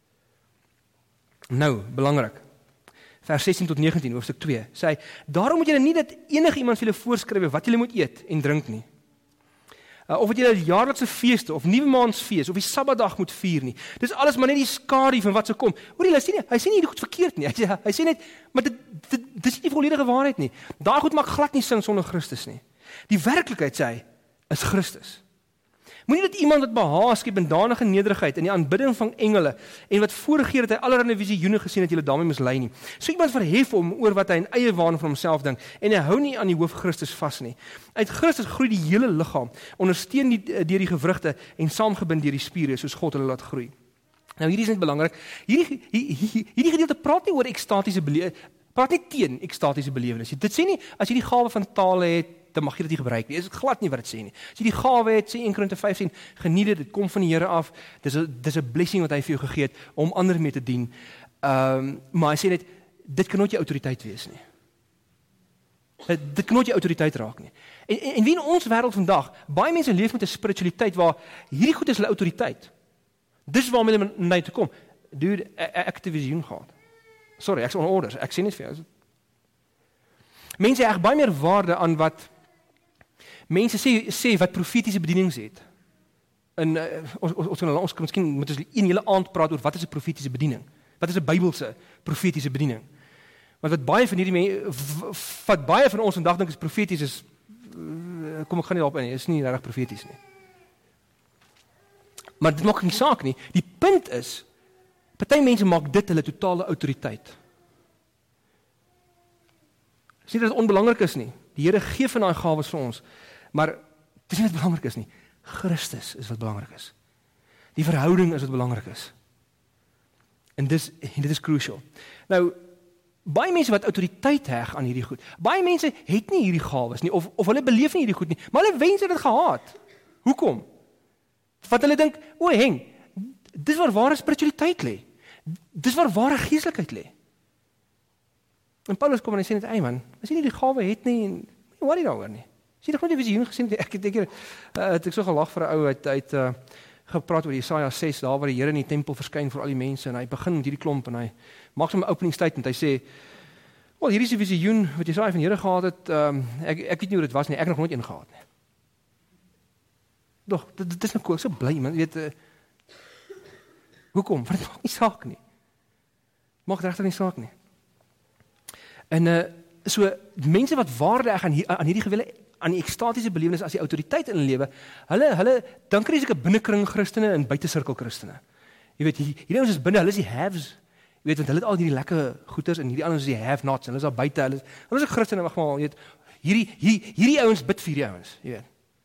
Nou, belangrik. Vers sestien tot negentien, hoofstuk twee, sê hy, daarom moet julle nie dat enige iemand vir julle voorskryf wat julle moet eet en drink nie. Uh, of wat julle jaarlikse feeste of nuwemaansfees of die Sabbatdag moet vier nie. Dis alles maar net die skadu van wat sou kom. Hoor jy, hy sê nie, hy sê nie goed verkeerd nie. Hy sê, hy sê net, maar dit, dit dis nie die volledige waarheid nie. Daai goed maak glad nie sin sonder Christus nie. Die werklikheid sê hy is Christus. Moenie dat iemand wat behaag skep in danige nederigheid in die aanbidding van engele en wat voorgee dat hy allerlei visioene gesien het, julle daarmee mislei nie. So iemand verhef hom oor wat hy in eie waan van homself dink en hy hou nie aan die hoof Christus vas nie. Uit Christus groei die hele liggaam, ondersteun die deur die gewrigte en saamgebind deur die spiere soos God hulle laat groei. Nou hierdie is net belangrik. Hierdie hierdie, hierdie gedeelte praat nie oor ekstatiese belewenis, praat nie teen ekstatiese belewenis. Dit sê nie as jy die gawe van tale het, dan mag jy dit nie gebruik nie. Dit is glad nie wat dit sê nie. As jy die gawe het, sê een Korinte vyf sê, geniet dit, dit kom van die Here af. Dis 'n dis 'n blessing wat hy vir jou gegee het om ander mee te dien. Ehm, um, maar hy sê net dit kan nooit jou autoriteit wees nie. Dit, dit kan nooit jou autoriteit raak nie. En, en, en wie in ons wêreld vandag, baie mense leef met 'n spiritualiteit waar hierdie goed is hulle autoriteit. Dis waarmee hulle na my toe kom. Dude, ek het 'n visioen gehad. Sorry, ek's onder orders. Ek sê net vir jou. Mense heg baie meer waarde aan wat mense sê sê wat profetiese bedienings het. En uh, ons ons kan ons kan miskien moet ons een hele aand praat oor wat is 'n profetiese bediening? Wat is 'n Bybelse profetiese bediening? Want wat baie van hierdie mense wat baie van ons vandag dink is profeties is kom ek gaan nie daarop in nie, is nie regtig profeties nie. Maar dit maak nie saak nie. Die punt is party mense maak dit hulle totale autoriteit. Dis nie dat dit onbelangrik is nie. Die Here gee van daai gawes vir ons, maar dit is nie wat belangrik is nie. Christus is wat belangrik is. Die verhouding is wat belangrik is. En dis en dit is crucial. Nou, baie mense wat autoriteit heg aan hierdie goed. Baie mense het nie hierdie gawes nie of of hulle beleef nie hierdie goed nie, maar hulle wens dit gehad. Hoekom? Want hulle dink, o, heng, dis waar ware spiritualiteit lê. Dis waar ware geestelikheid lê. En Paulus kom en hy sê net, "Ey man, as jy nie die gawe het nie, nie worry daaroor nie. As jy nog nooit die visioen gesien het, ek het ek uh, het ek so gelag vir 'n ou uit uit uh, gepraat oor Jesaja ses, daar waar die Here in die tempel verskyn vir al die mense en hy begin met hierdie klomp en hy maak sommer 'n opening statement. Hy sê, "Wel, hierdie is 'n visioen wat Jesaja van die Here gehad het. Um, ek ek weet nie hoe dit was nie. Ek het nog nooit een gehad nie." Dog, dit, dit is nou cool, so bly man, weet uh, hoekom? Want dit maak nie saak nie. Maak regtig nie saak nie. En uh, so mense wat waarde heg aan hier, aan hierdie gewille aan die ekstatiese belewenis as die autoriteit in hulle lewe, hulle hulle dan kry jy seker binnekring Christene en buitesirkel Christene. Jy weet hierdie ouens is binne, hulle is die haves. Jy weet want hulle het al hierdie lekker goeders en hierdie ander is die have-nots en hulle is daar buite, hulle hulle is ook Christene, wag maar, jy weet hierdie hierdie hierdie ouens bid vir hierdie ouens, jy weet.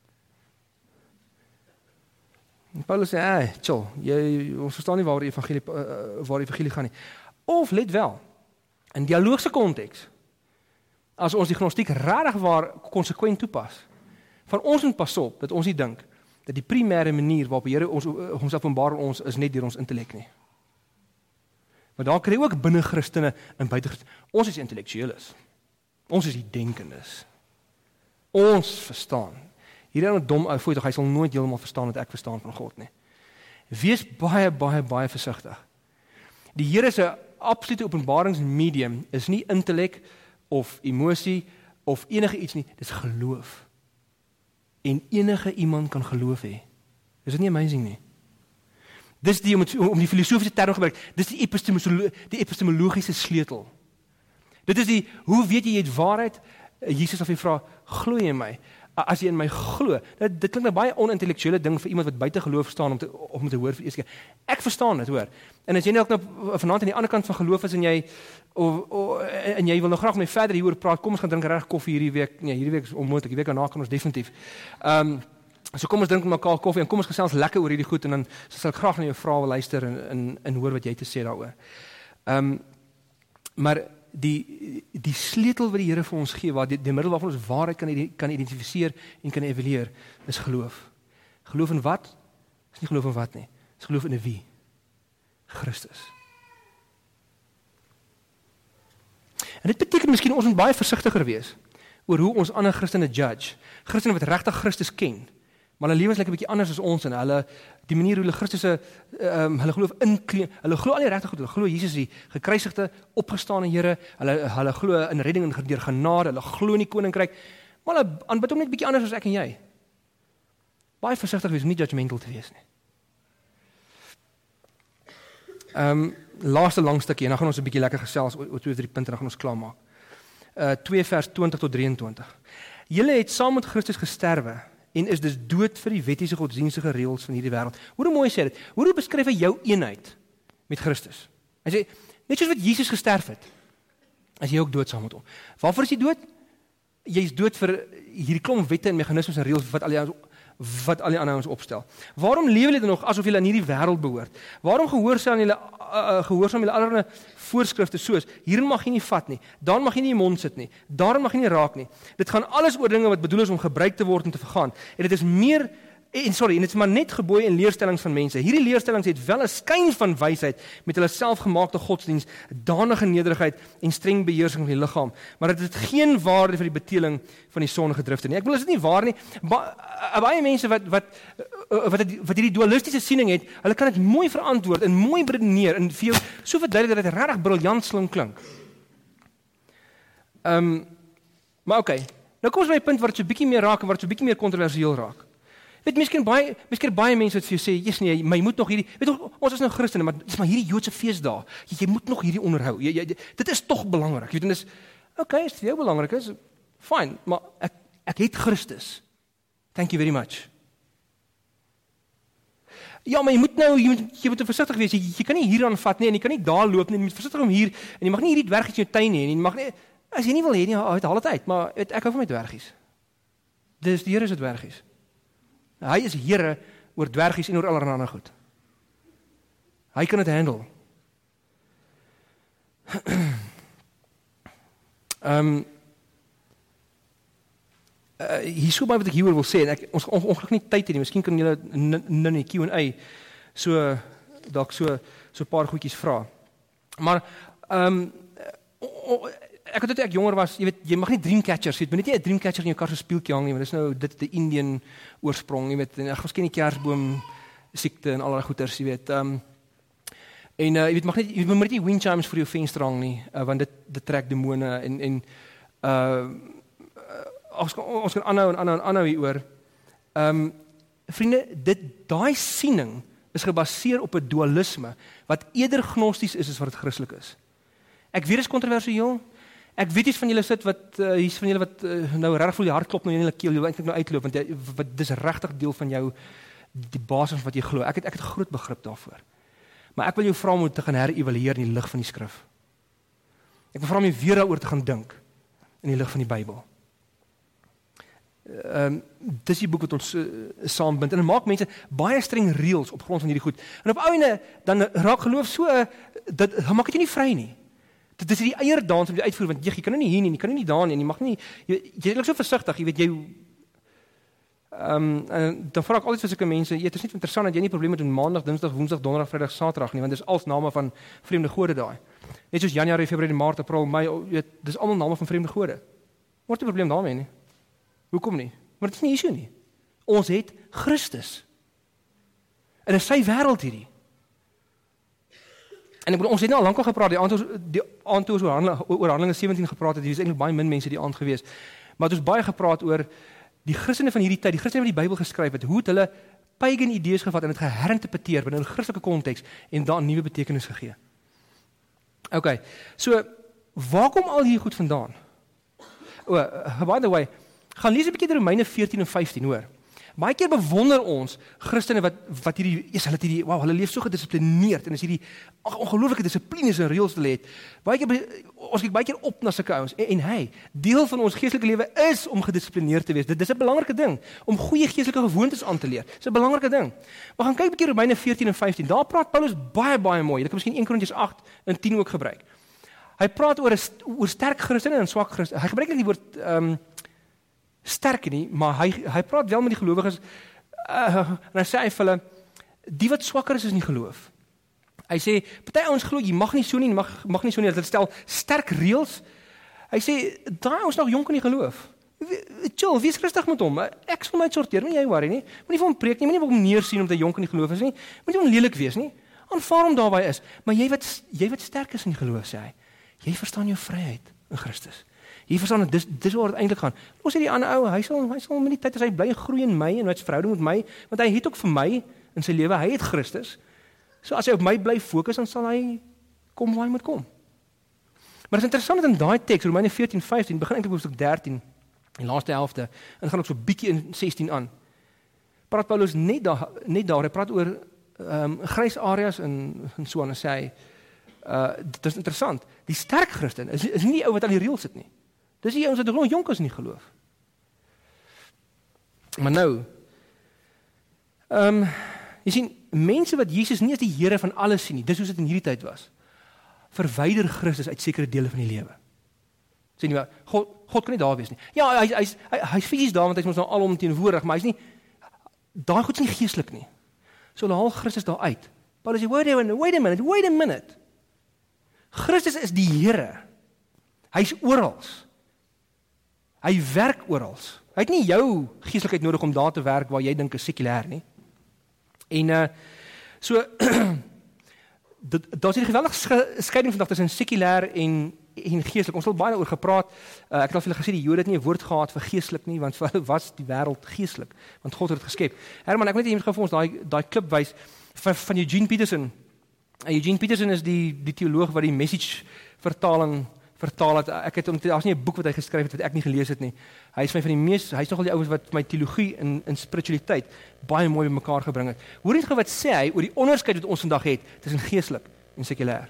En Paulus sê, "Ey, chill, jy ons verstaan nie waar die evangelie uh, waar die evangelie gaan nie." Of let wel, in dialoogse konteks, as ons die gnostiek regtig waar konsekwent toepas, van ons moet pas op dat ons nie dink dat die primêre manier waarop die Here ons ons openbaar aan ons is net deur ons intellek nie. Maar daar kry ook binne Christene en buite Christene. Ons is intellektueles. Ons is die denkendes. Ons verstaan. Hierdie ou dom ou fooi tog hy sal nooit heeltemal verstaan wat ek verstaan van God nie. Wees baie baie baie versigtig. Die Here se absolute openbaringsmedium is nie intellek of emosie of enige iets nie, dis geloof. En enige iemand kan geloof hê. Is dit nie amazing nie? Dis die om, het, om die filosofiese term gebruik, dis die epistemolo die epistemologiese sleutel. Dit is die hoe weet jy jy het waarheid? Jesus het vir vra, glo jy in my? as jy in my glo. Dit, dit klink 'n baie onintellektuele ding vir iemand wat buite geloof staan om te om te hoor vir eers keer. Ek verstaan dit, hoor. En as jy nou vanaand aan die ander kant van geloof is en jy of, of, en jy wil nog graag met my verder hieroor praat, kom ons gaan drink reg koffie hierdie week. Nee, hierdie week is onmoontlik. Die week daarna kan ons definitief. Ehm um, so kom ons drink met mekaar koffie en kom ons gesels lekker oor hierdie goed en dan sal ek graag na jou vrae wil luister en en en hoor wat jy te sê daaroor. Ehm um, maar die die sleutel wat die Here vir ons gee, waar die, die middel waarvan ons waarheid kan kan identifiseer en kan evalueer, is geloof. Geloof in wat? Is nie geloof in wat nie. Is geloof in 'n wie? Christus. En dit beteken miskien ons moet baie versigtiger wees oor hoe ons ander Christene judge. Christene wat regtig Christus ken, maar hulle lewens lyk 'n bietjie anders as ons en hulle die manier hoe hulle Christus se ehm um, hulle geloof inkleem. Hulle glo al die regte goed. Hulle glo Jesus is die gekruisigde, opgestane Here. Hulle hulle glo in redding en deur genade. Hulle glo in die koninkryk. Maar hulle aanbid hom net bietjie anders as ek en jy. Baie versigtig wees om nie judgmental te wees nie. Ehm um, laaste lang stukkie en dan gaan ons 'n bietjie lekker gesels oor twee of drie punte en dan gaan ons klaarmaak. Uh twee vers twintig tot drieëntwintig. Julle het saam met Christus gesterwe en is dus dood vir die wettiese godsdienstige reëls van hierdie wêreld. Hoe mooi sê dit? Hoe beskryf hy jou eenheid met Christus? Hy sê net soos wat Jesus gesterf het, is jy ook dood saam met hom. Waarvoor is jy dood? Jy is dood vir hierdie klomp wette en meganismes en reëls wat al die wat al die ander ons opstel. Waarom lewe julle nog asof julle aan hierdie wêreld behoort? Waarom gehoorsaam julle uh, gehoorsaam julle allerlei voorskrifte soos hierin mag jy nie vat nie, daar mag jy nie in die mond sit nie, daar mag jy nie raak nie. Dit gaan alles oor dinge wat bedoel is om gebruik te word en te vergaan. En dit is meer en sorry, en dit is maar net gebooie en leerstellings van mense. Hierdie leerstellings het wel 'n skyn van wysheid met hulle selfgemaakte godsdiens, danige nederigheid en streng beheersing van die liggaam, maar dit het geen waarde vir die beteeling van die sondige drifte nie. Ek bedoel, is dit nie waar nie? Ba baie mense wat wat wat het, wat hierdie dualistiese siening het, hulle kan dit mooi verantwoord en mooi redeneer en vir jou so verduidelik dat dit regtig briljant slim klink. Ehm um, maar oké. Okay. Nou kom ons by 'n punt waar dit so bietjie meer raak en waar dit so bietjie meer kontroversieel raak. Weet miskien baie miskien baie mense wat vir jou sê, "Jesus nee, my moet nog hierdie, weet jy, ons is nou Christene, maar dis maar hierdie Joodse feesdae. Jy, jy moet nog hierdie onderhou. Jy, jy, dit is tog belangrik." Jy weet, en dis okay, as dit vir jou belangrik is, fine, maar ek ek het Christus. Thank you very much. Ja, maar jy moet nou jy moet, jy moet versigtig wees. Jy, jy kan nie hier aanvat nie en jy kan nie daar loop nie. Jy moet versigtig om hier en jy mag nie hierdie dwergies in jou tuin hê en jy mag nie as jy nie wil hê nie, uit haal dit uit, maar weet, ek hou van my dwergies. Dis die Here se dwergies. Hy is Here oor dwergies en oor allerlei ander goed. Hy kan dit handle. Ehm um, uh, hier so baie wat ek hieroor wil sê en ek ons on, ongelukkig nie tyd het nie. Miskien kan julle nou in die Q and A so dalk so so 'n paar goedjies vra. Maar ehm um, ek het toe ek jonger was, jy weet, jy mag nie dreamcatchers hê. Jy moet net nie 'n dreamcatcher in jou kar se speeltjie hang nie, want dis nou dit die Indian oorsprong, jy weet, en ek miskien die kersboom siekte en allerlei goeters, jy weet. Ehm um, en uh, jy weet mag net jy moet net nie wind chimes vir jou venster hang nie, uh, want dit dit trek demone en en uh ons ons kan aanhou en aanhou en aanhou hieroor. Ehm um, vriende, dit daai siening is gebaseer op 'n dualisme wat eerder gnosties is as wat dit Christelik is. Ek weet dit is kontroversieel. Ek weet iets van julle sit wat uh, hier's van julle wat uh, nou regtig voel die hart klop nou in julle keel, jy wil eintlik nou uitloop want jy, wat dis regtig deel van jou die basis wat jy glo. Ek het ek het groot begrip daarvoor. Maar ek wil jou vra om te gaan herëvalueer in die lig van die skrif. Ek wil vra om jy weer daaroor te gaan dink in die lig van die Bybel. Ehm um, dis die boek wat ons uh, saambind en dit maak mense baie streng reëls op grond van hierdie goed. En op ouene dan raak geloof so uh, dat maak dit jou nie vry nie. Dit is die eierdans om jy uitvoer want jy, jy kan nou nie hier nie, jy kan nou nie daar nie en jy mag nie jy, jy is so versigtig, jy weet jy ehm um, dan vra ek altyd vir sulke mense, dit is nie interessant dat jy nie probleme het met Maandag, Dinsdag, Woensdag, Donderdag, Vrydag, Saterdag nie, want dis als name van vreemde gode daai. Net soos Januarie, Februarie, Maart, April, Mei, weet, dis almal name van vreemde gode. Word nie 'n probleem daarmee nie. Hoekom nie? Maar dit is nie issue nie. Ons het Christus. En dit is sy wêreld hierdie. En ek bedoel, ons het nou al lank al gepraat, die aand die aand toe oor Handelinge oor Handelinge sewentien gepraat het, hier is eintlik baie min mense die aand gewees. Maar het ons baie gepraat oor die Christene van hierdie tyd, die Christene wat die Bybel geskryf het, hoe het hulle pagan idees gevat en dit geherinterpreteer binne 'n Christelike konteks en daar 'n nuwe betekenis gegee. Okay. So, waar kom al hierdie goed vandaan? Oh, uh, by the way, Gaan lees 'n bietjie die Romeine veertien en vyftien, hoor. Baie keer bewonder ons Christene wat wat hierdie is, hulle het hierdie wow, hulle leef so gedissiplineerd en is hierdie ongelooflike dissiplines en reëls te hê. Baie keer ons kyk baie keer op na sulke ouens en, en hy, deel van ons geestelike lewe is om gedissiplineerd te wees. Dit dis 'n belangrike ding om goeie geestelike gewoontes aan te leer. Dis 'n belangrike ding. Maar gaan kyk 'n bietjie Romeine veertien en vyftien. Daar praat Paulus baie baie mooi. Jy kan miskien een Korintiërs agt en tien ook gebruik. Hy praat oor 'n oor sterk Christene en swak Christene. Hy gebruik nie die woord ehm um, sterk nie, maar hy hy praat wel met die gelowiges uh, en hy sê hy vir hulle die wat swakker is is nie geloof. Hy sê party ouens glo jy mag nie so nie, mag mag nie so nie. Dit stel sterk reëls. Hy sê daai ouens nog jonk in die geloof. Chill, wees rustig met hom. Ek sal my sorteer, moenie jy worry nie. Moenie vir hom preek nie, moenie op hom neersien omdat hy jonk in die geloof is nie. Moenie hom lelik wees nie. Aanvaar hom daar waar hy is. Maar jy wat jy wat sterk is in die geloof, sê hy. Jy verstaan jou vryheid in Christus. Jy verstaan dat dis dis waar dit eintlik gaan. Ons sê die ander ou, hy sal hy sal met die tyd as hy bly groei in my en wat se verhouding met my, want hy het ook vir my in sy lewe, hy het Christus. So as hy op my bly fokus, dan sal hy kom waar hy moet kom. Maar dit is interessant dat in daai teks Romeine veertien vyftien begin eintlik hoofstuk dertien, die laaste helfte, en gaan ook so bietjie in sestien aan. Praat Paulus net daar net daar, hy praat oor ehm um, grys areas en en so aan en sê hy uh dit is interessant. Die sterk Christen is is nie die ou wat aan die reël sit nie. Dis die ouens wat nog jonk is in die geloof. Maar nou, ehm um, jy sien, mense wat Jesus nie as die Here van alles sien nie, dis hoe dit in hierdie tyd was. Verwyder Christus uit sekere dele van die lewe. Sien jy, God God kan nie daar wees nie. Ja, hy hy's hy, hy's fisies daar want hy's mos nou alom teenwoordig, maar hy's nie daai goed is nie geestelik nie. So hulle haal Christus daar uit. Paulus sê, wait a minute, wait a minute, wait a minute. Christus is die Here. Hy's oral. Hy werk oral. Hy het nie jou geestelikheid nodig om daar te werk waar jy dink is sekulêr nie. En uh so dit daar's 'n geweldige skeiding vandag tussen sekulêr en en geestelik. Ons het al baie daaroor gepraat. Uh, ek het al vir julle gesê die Jode het nie 'n woord gehad vir geestelik nie, want vir hulle was die wêreld geestelik, want God het dit geskep. Herman, ek wil net iemand gou vir ons daai daai klip wys van, van Eugene Peterson. Uh, Eugene Peterson is die die teoloog wat die Message vertaling vertaal het. Ek het daar's nie 'n boek wat hy geskryf het wat ek nie gelees het nie. Hy is my van die mees hy's nogal die ouens wat my teologie en in spiritualiteit baie mooi bymekaar gebring het. Hoor net gou wat sê hy oor die onderskeid wat ons vandag het tussen geestelik en sekulêr.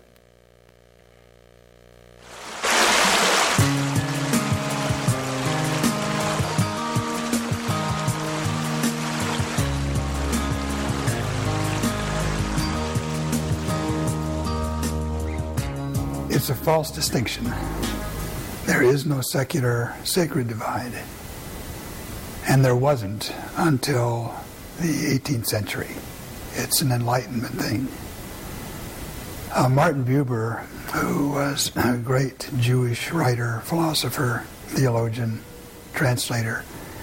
It's a false distinction. There is no secular sacred divide. And there wasn't until the eighteenth century. It's an Enlightenment thing. Uh, Martin Buber, who was a great Jewish writer, philosopher, theologian, translator,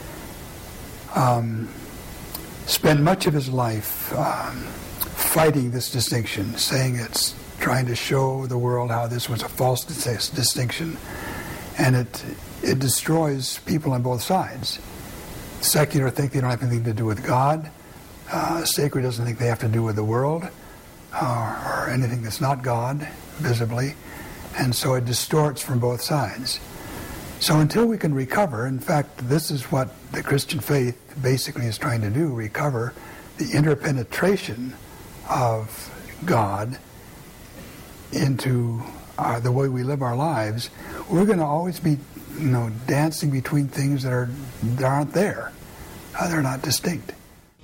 um, spent much of his life um, fighting this distinction, saying it's trying to show the world how this was a false dis- distinction, and it it destroys people on both sides. Secular think they don't have anything to do with God. Uh, sacred doesn't think they have to do with the world uh, or anything that's not God, visibly, and so it distorts from both sides. So until we can recover, in fact, this is what the Christian faith basically is trying to do, recover the interpenetration of God into uh, the way we live our lives. We're going to always be, you know, dancing between things that are that aren't there. Uh, they're not distinct.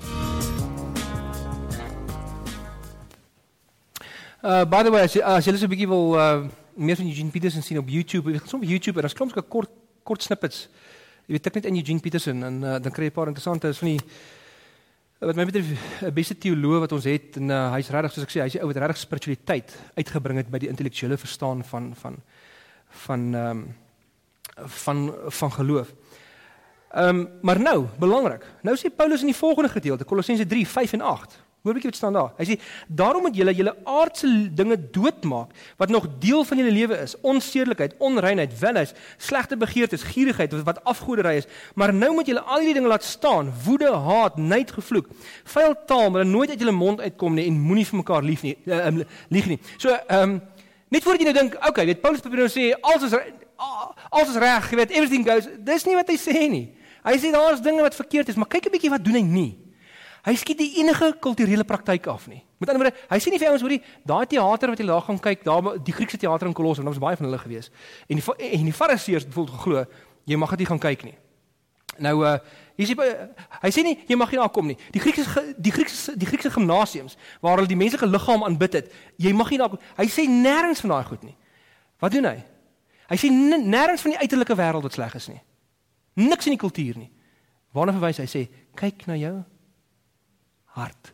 Uh, by the way, as, as julle so 'n bietjie wil uh, meer van Eugene Peterson sien op YouTube, jy gaan soms op YouTube en daar's klomp sulke kort kort snippets. Jy weet, tik net in Eugene Peterson en uh, dan kry jy 'n paar interessante is van die wat my betref die beste teoloog wat ons het en uh, hy's regtig soos ek sê, hy's die ou wat regtig spiritualiteit uitgebring het by die intellektuele verstaan van van van ehm um, van van geloof. Ehm um, maar nou, belangrik. Nou sê Paulus in die volgende gedeelte, Kolossense drie, vyf en agt. Hoor 'n bietjie wat staan daar. Hy sê daarom moet julle julle aardse dinge doodmaak wat nog deel van julle lewe is, onsedelikheid, onreinheid, wellus, slegte begeertes, gierigheid wat afgoderry is, maar nou moet julle al hierdie dinge laat staan, woede, haat, nyd, gevloek, vuil taal, maar nooit uit julle mond uitkom nie en moenie vir mekaar lief nie, uh, um, lieg nie. So ehm um, net voordat jy nou dink, okay, weet Paulus probeer nou sê alles is alles is reg, jy weet everything goes, dis nie wat hy sê nie. Hy sê daar is dinge wat verkeerd is, maar kyk 'n bietjie wat doen hy nie. Hy skiet die enige kulturele praktyk af nie. Met ander woorde, hy sê nie vir ons hoorie, daai teater wat jy daar gaan kyk, daar die Griekse teater in Kolosse, daar was baie van hulle gewees. En die en die Fariseërs het voel geglo, jy mag dit nie gaan kyk nie. Nou uh hy sê hy sê nie jy mag nie daar kom nie. Die Griekse die Griekse die Griekse gimnasiums waar hulle die menslike liggaam aanbid het, jy mag nie daar kom. Hy sê nêrens van daai goed nie. Wat doen hy? Hy sê nêrens van die uiterlike wêreld wat sleg is nie. Niks in die kultuur nie. Waarna verwys hy? Sê kyk na jou hart.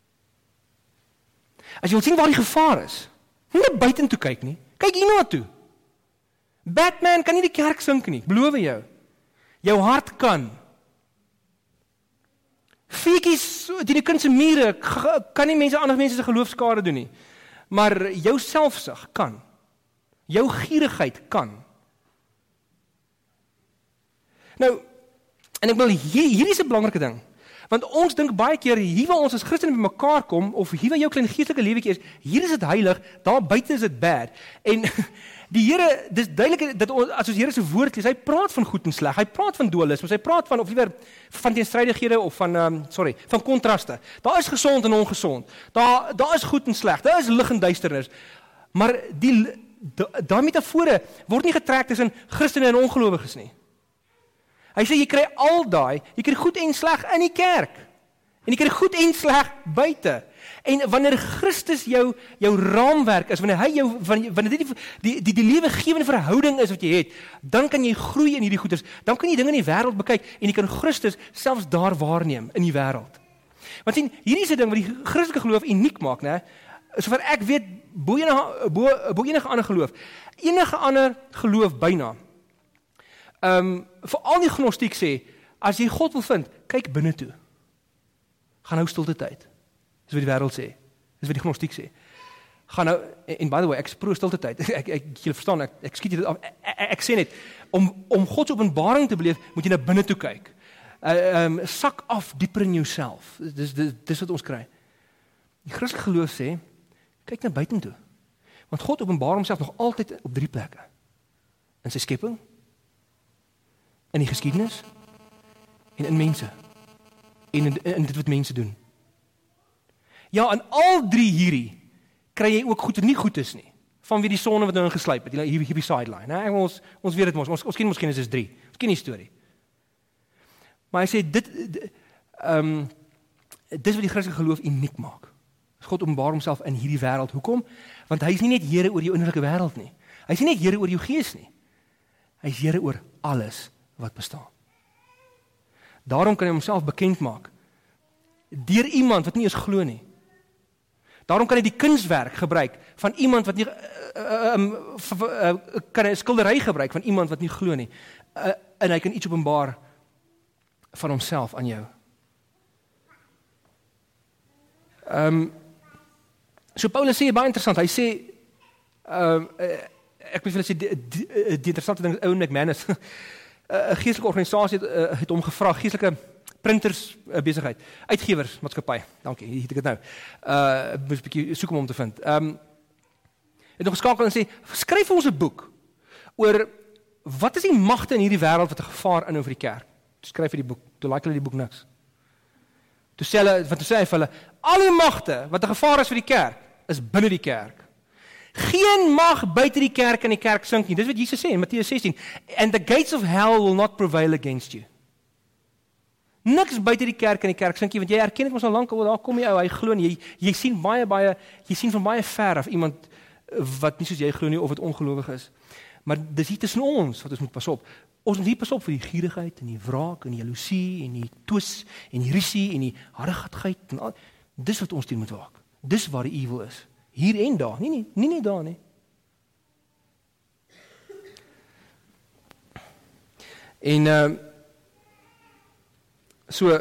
As jy wil sien waar die gevaar is, nie net buitentoe kyk nie, kyk hierna toe. Batman kan nie die kerk sink nie, beloof jou. Jou hart kan. Feekies teen die kind se mure kan nie mense ander mense se geloof skade doen nie. Maar jou selfsug kan. Jou gierigheid kan. Nou, en ek wil hier hier is 'n belangrike ding. Want ons dink baie keer hier waar ons as Christene bymekaar kom of hier waar jou klein geestelike lewetjie is, hier is dit heilig, daar buite is dit bad. En die Here, dis duidelik dat ons as ons Here se woord lees, hy praat van goed en sleg. Hy praat van dualisme, hy praat van of liewer van teenstrydighede of van um, sorry, van kontraste. Daar is gesond en ongesond. Daar daar is goed en sleg. Daar is lig en duisternis. Maar die daai metafore word nie getrek tussen Christene en ongelowiges nie. Hy sê jy kry al daai, jy kry goed en sleg in die kerk. En jy kry goed en sleg buite. En wanneer Christus jou jou raamwerk is, wanneer hy jou wanneer dit die die die, die lewegewende verhouding is wat jy het, dan kan jy groei in hierdie goeders. Dan kan jy dinge in die wêreld bekyk en jy kan Christus selfs daar waarneem in die wêreld. Want sien, hierdie is 'n ding wat die Christelike geloof uniek maak, né? Sover ek weet, bo enige bo, bo enige ander geloof. Enige ander geloof byna. Ehm um, veral die gnostiek sê, as jy God wil vind, kyk binne toe. Gaan hou stilte tyd. Dis wat die wêreld sê. Dis wat die gnostiek sê. Gaan nou en by the way, ek is pro stilte tyd. Ek ek jy verstaan, ek ek skiet dit af. Ek, ek, ek sê net om om God se openbaring te beleef, moet jy na binne toe kyk. Ehm uh, um, sak af dieper in jouself. Dis dis dis wat ons kry. Die Christelike geloof sê, kyk na buitentoe. Want God openbaar homself nog altyd op drie plekke. In sy skepping, in die geskiedenis en in mense. En in, in dit wat mense doen. Ja, en al drie hierdie kry jy ook goed wat nie goed is nie. Van wie die sonne wat nou ingeslyp het, hier hier die sideline, né? Ons ons weet dit mos. Ons ons ken mos Genesis drie. Ons ken die storie. Maar hy sê dit ehm um, dis wat die Christelike geloof uniek maak. God openbaar homself in hierdie wêreld. Hoekom? Want hy is nie net Here oor jou innerlike wêreld nie. Hy is nie net Here oor jou gees nie. Hy is Here oor alles wat bestaan. Daarom kan hy homself bekend maak deur iemand wat nie eens glo nie. Daarom kan hy die kunswerk gebruik van iemand wat nie uh, um, uh, kan 'n skildery gebruik van iemand wat nie glo nie. Uh, en hy kan iets openbaar van homself aan jou. Ehm um, so Paulus sê baie interessant. Hy sê ehm uh, ek wil vir sê die, die, die interessante ding is Owen McManus. 'n geestelike organisasie het, uh, het hom gevra, geestelike printers uh, besigheid, uitgewers maatskappy. Dankie, hier het ek dit nou. Uh moet 'n bietjie soek om hom te vind. Ehm um, het hom geskakel en sê, skryf vir ons 'n boek oor wat is die magte in hierdie wêreld wat 'n gevaar inhou vir die kerk. Toe skryf hy die boek. Toe like hulle die boek niks. Toe sê hulle, wat toe sê hy vir hulle, al die magte wat 'n gevaar is vir die kerk, is binne die kerk. Geen mag buite die kerk en die kerk sink nie. Dis wat Jesus sê in Matteus sixteen. And the gates of hell will not prevail against you. Niks buite die kerk en die kerk sink nie, want jy erken dit mos al lank al, daar kom jy ou, hy glo nie. Jy, jy sien baie baie, jy sien van baie ver af iemand wat nie soos jy glo nie of wat ongelowig is. Maar dis hier tussen ons wat ons moet pas op. Ons moet hier pas op vir die gierigheid en die wraak en die jaloesie en die twis en die risie en die hardigheid en al. Dis wat ons teen moet waak. Dis waar die evil is. Hier en daar, nie nie, nie nie daar nie. En uh, so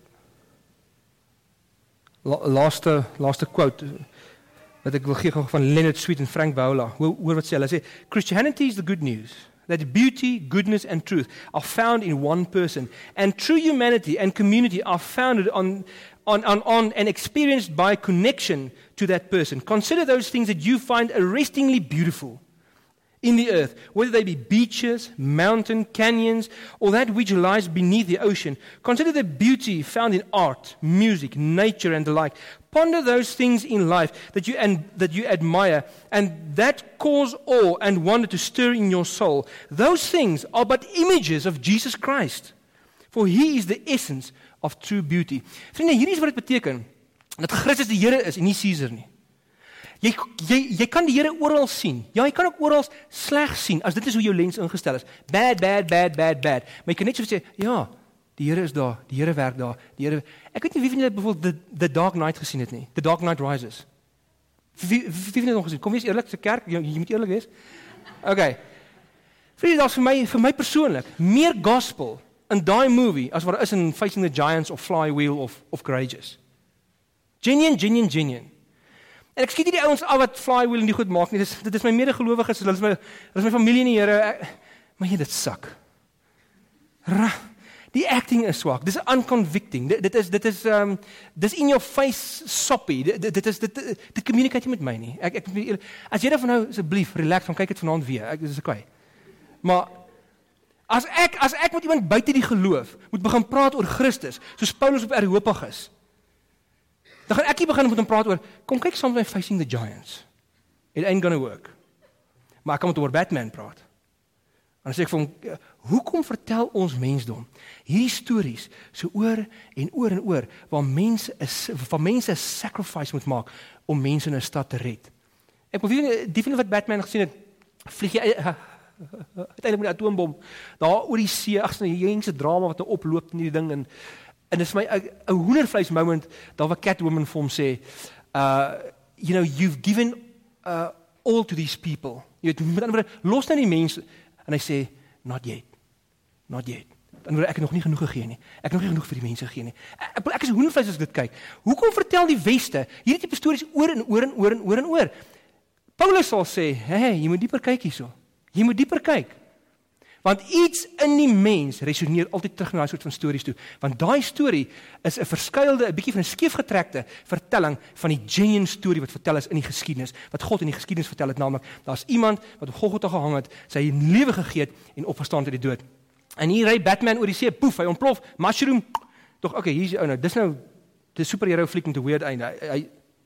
la, laaste laaste quote wat ek wil gee van Leonard Sweet en Frank Voula. Hoor wat sê hulle sê, Christianity is the good news. That beauty, goodness and truth are found in one person, and true humanity and community are founded on On, on, on and experienced by connection to that person. Consider those things that you find arrestingly beautiful in the earth, whether they be beaches, mountain, canyons, or that which lies beneath the ocean. Consider the beauty found in art, music, nature, and the like. Ponder those things in life that you and that you admire, and that cause awe and wonder to stir in your soul. Those things are but images of Jesus Christ, for He is the essence of true beauty. Vriende, hier is wat dit beteken, dat Christus die Here is en nie Caesar nie. Jy, jy, jy kan die Here oral sien. Ja, jy kan ook oral sleg sien, as dit is hoe jou lens ingestel is. Bad, bad, bad, bad, bad. Maar jy kan net so sê, ja, die Here is daar, die Here werk daar, die Here... Ek weet nie wie van julle bijvoorbeeld The, The Dark Knight gesien het nie. The Dark Knight Rises. Wie, wie van julle nog gesien? Kom wees eerlik, se kerk, jy, jy moet eerlik wees. Ok. Vriende, dat is vir my, vir my persoonlik, meer gospel in die movie, as wat is in Facing the Giants, of Flywheel, of, of Courageous. Genuine, genuine, genuine. En ek skiet nie die ouens af wat Flywheel en die goed maak nie, dit is, dit is my medegelowiges, dit is my, dit is my familie in die Here, ek, maar jy, dit sak. Ra, die acting is swak, dit is unconvicting, dit, dit is, dit is, um, dit is in your face soppy, dit, dit, dit is, dit, dit, dit communicate nie met my nie. Ek, ek, as jy daarvan nou, asseblief, relax, van kyk het vanaand weer, ek, dit is oké. Maar, as ek, as ek met iemand buiten die geloof, moet begin praat oor Christus, soos Paulus op Areopagus, dan gaan ek hier begin met hom praat oor, kom kyk saam met my Facing the Giants. It ain't gonna work. Maar ek kan met oor Batman praat. En dan sê ek vir hom, hoekom vertel ons mensdom hierdie stories so oor en oor en oor, waar mense is, waar mense 'n sacrifice moet maak om mense in 'n stad te red. Ek wil die film wat Batman gesien het, vlieg jy uiteindelik met 'n atoombom daar oor die see, ag, 'n jengse drama wat nou oploop in die ding, en En dit is my 'n hoendervleis moment, daar waar Catwoman vir hom sê, uh, you know, you've given uh, all to these people. Jy weet, met ander woorde, los nou die mense. En hy sê, not yet, not yet. Dan word ek het nog nie genoeg gegee nie. Ek het nog nie genoeg vir die mense gegee nie. Ek, ek is hoendervleis as ek dit kyk. Hoekom vertel die Weste hierdie tipe stories oor en oor en oor en oor en oor? Paulus sal sê, hey, jy moet dieper kyk hierso. Jy moet dieper kyk. Want iets in die mens resoneer altyd terug na daai soort van stories toe. Want daai storie is 'n verskuilde, 'n bietjie van 'n skeefgetrekte vertelling van die genuine storie wat vertel is in die geskiedenis, wat God in die geskiedenis vertel het, naamlik daar's iemand wat op Golgotha gehang het, sy lewe gegee het en opgestaan uit die dood. En hier ry Batman oor die see, poef, hy ontplof, mushroom. Tog, okay, hier's ou nou, dis nou die superhero fliek met 'n weird einde. Hy, hy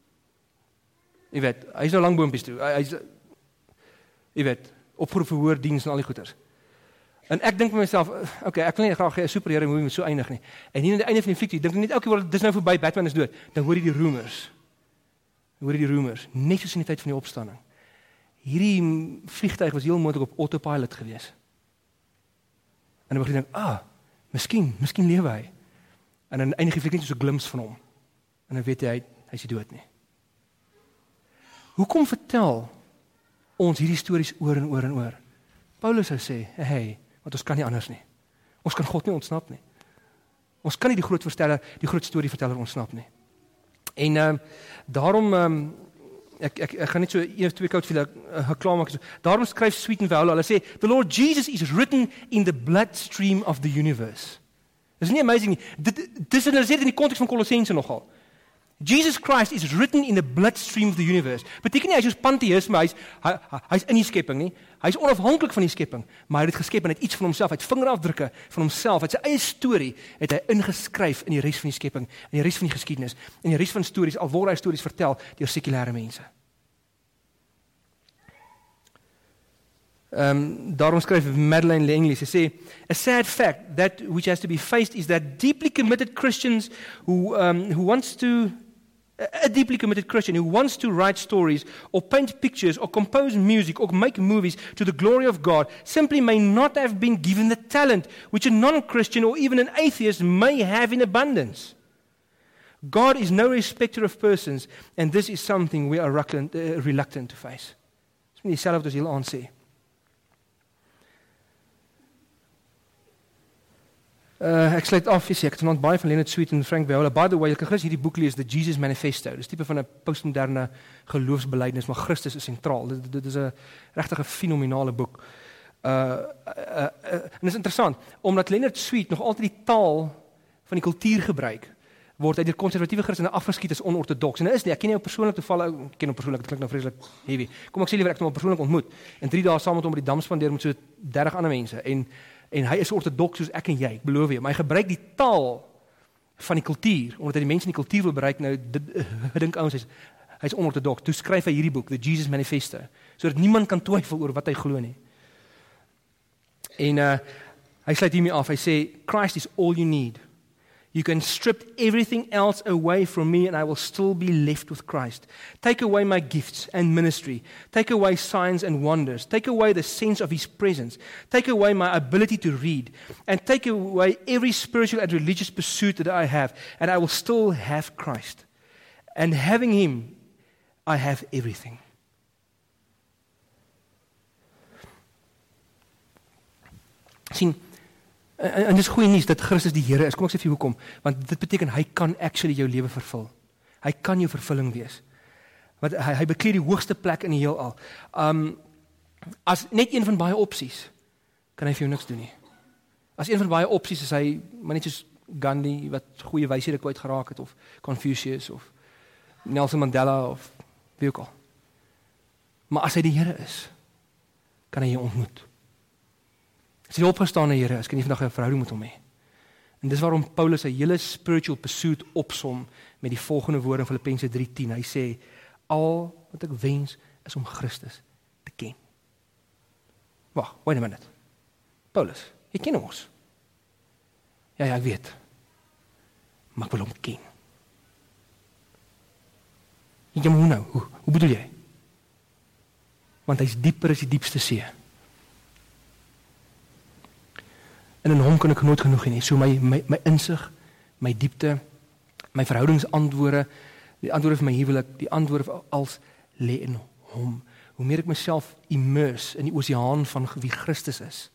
jy weet, hy's nou langboontjies toe. Hy, hy's jy weet, opgeroep vir hoër diens en al die goeters. En ek dink vir myself, okay, ek wil nie graag 'n superhero movie met so eindig nie. En hier aan die einde van die fliek, dink ek net elke keer dis nou verby, Batman is dood. Dan hoor jy die rumors. Dan hoor jy die rumors, net soos in die tyd van die opstanding. Hierdie vliegtuig was heel moontlik op autopilot geweest. En dan begin ek dink, ah, miskien, miskien lewe hy. En dan eindig die fliek net so 'n glimps van hom. En dan weet jy hy hy's nie dood nie. Hoekom vertel ons hierdie stories oor en oor en oor? Paulus sou sê, hey, want ons kan nie anders nie. Ons kan God nie ontsnap nie. Ons kan nie die groot verteller, die groot storieverteller ontsnap nie. En um, daarom, um, ek, ek, ek gaan net so een of twee koud vir julle geklaar maak. Daarom skryf Sweeten Vowell, hulle sê, the Lord Jesus is written in the bloodstream of the universe. Dis nie amazing nie. Dit, dit is in die konteks van Kolossense nogal. Jesus Christ is written in the bloodstream of the universe. Beteken nie hy is soos pantheïsme, hy's hy, hy's in die skepping nie. Hy's onafhanklik van die skepping, maar hy het dit geskep en het iets van homself, hy het vingerafdrukke van homself, hy het sy eie storie het hy ingeskryf in die res van die skepping, in die res van die geskiedenis, in die res van stories, al word hy stories vertel deur sekulêre mense. Um, daarom skryf Madeleine Langley, sy sê, a sad fact that which has to be faced is that deeply committed Christians who, um, who wants to A deeply committed Christian who wants to write stories or paint pictures or compose music or make movies to the glory of God simply may not have been given the talent which a non-Christian or even an atheist may have in abundance. God is no respecter of persons, and this is something we are reluctant, uh, reluctant to face. Dis nie dieselfde wat ons hier aan sê. Uh, ek sluit af, ek het vanaand baie van Leonard Sweet en Frank Viola. By the way, ek kan gerus hierdie boek lees, The Jesus Manifesto. Dis tipe van 'n postmoderne geloofsbelijdenis, maar Christus is sentraal. Dit, dit is 'n regtig 'n fenominale boek. Uh, uh, uh, uh, en dit is interessant, omdat Leonard Sweet nog altyd die taal van die kultuur gebruik, word uit die konservatiewe Christene afgeskiet as onorthodox. En dit is nie, ek ken jou persoonlik toevallig, ek ken hom persoonlik, dit klink nou vreeslik heavy. Kom ek sê liewer ek het hom persoonlik ontmoet. En drie dae saam met hom op die dam spandeer met so dertig ander mense en en hy is orthodox soos ek en jy, ek beloof jou, maar hy gebruik die taal van die kultuur omdat hy die mense in die kultuur wil bereik. Nou ek dink ouens hy's hy's onorthodox. Toe skryf hy hierdie boek, The Jesus Manifesto, sodat niemand kan twyfel oor wat hy glo nie. En uh hy sluit hiermee af. Hy sê Christ is all you need. You can strip everything else away from me and I will still be left with Christ. Take away my gifts and ministry. Take away signs and wonders. Take away the sense of His presence. Take away my ability to read. And take away every spiritual and religious pursuit that I have. And I will still have Christ. And having Him, I have everything. Sien, En, en dis goeie nuus dat Christus die Here is. Kom ek sê vir jou hoekom? Want dit beteken hy kan actually jou lewe vervul. Hy kan jou vervulling wees. Want hy hy bekleed die hoogste plek in die heelal. Um as net een van baie opsies kan hy vir jou niks doen nie. As een van baie opsies is hy maar net soos Gandhi wat goeie wyshede kwyt geraak het of Confucius of Nelson Mandela of wie ook al. Maar as hy die Here is, kan hy jou ontmoet. As die opgestane Here is, kan jy vandag 'n verhouding met hom hê. En dis waarom Paulus sy hele spiritual pursuit opsom met die volgende woorde in Filippense drie tien. Hy sê, al wat ek wens is om Christus te ken. Wag, wait a minute. Paulus, jy ken ons. Ja, ja, ek weet. Maar ek wil hom ken. Ja, maar hoe nou? Hoe, hoe bedoel jy? Want hy's dieper as die diepste see. En in hom kan ek nooit genoeg hê nie. So my my my insig, my diepte, my verhoudingsantwoorde, die antwoorde vir my huwelik, die antwoorde vir als lê in hom. Hoe meer ek myself immerse in die oseaan van wie Christus is,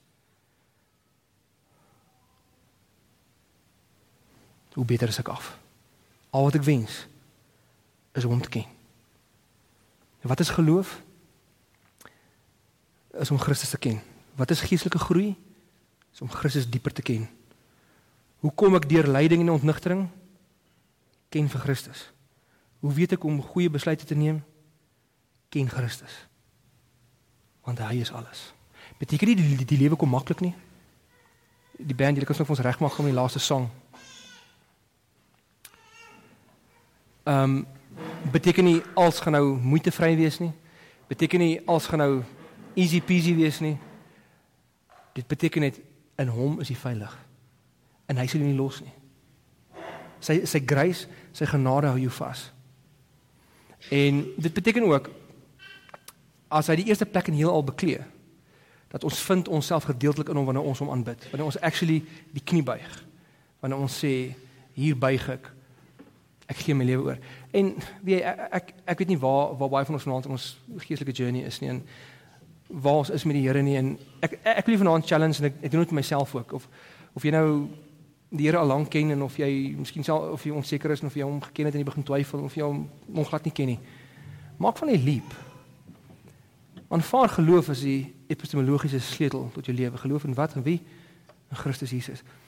hoe beter is ek af. Al wat ek wens is om hom te ken. En wat is geloof? Is om Christus te ken. Wat is geestelike groei? Is om Christus dieper te ken. Hoe kom ek deur lyding en ontnigtering? Ken vir Christus. Hoe weet ek om goeie besluite te neem? Ken Christus. Want hy is alles. Beteken nie die, die, die lewe kom maklik nie. Die band, julle kan ons ons regmaak om die laaste song. Ehm um, beteken nie als gaan nou moeitevry wees nie. Beteken nie als gaan nou easy peasy wees nie. Dit beteken net in hom is hy veilig. En hy sal jou nie los nie. Sy sy grace, sy genade hou jou vas. En dit beteken ook as hy die eerste plek in heelal beklee, dat ons vind onsself gedeeltelik in hom wanneer ons hom aanbid. Wanneer ons actually die knie buig. Wanneer ons sê hier buig ek. Ek gee my lewe oor. En weet ek ek, ek weet nie waar waar baie van ons vanaand in ons geestelike journey is nie en waar ons is met die Here nie en ek ek wil vanaand challenge en ek, ek doen dit met myself ook of of jy nou die Here al lank ken en of jy miskien self of jy onseker is en of jy hom geken het en jy begin twyfel of jy hom hom glad nie ken nie. Maak van die leap. Aanvaar geloof as die epistemologiese sleutel tot jou lewe. Geloof in wat en wie? In Christus Jesus.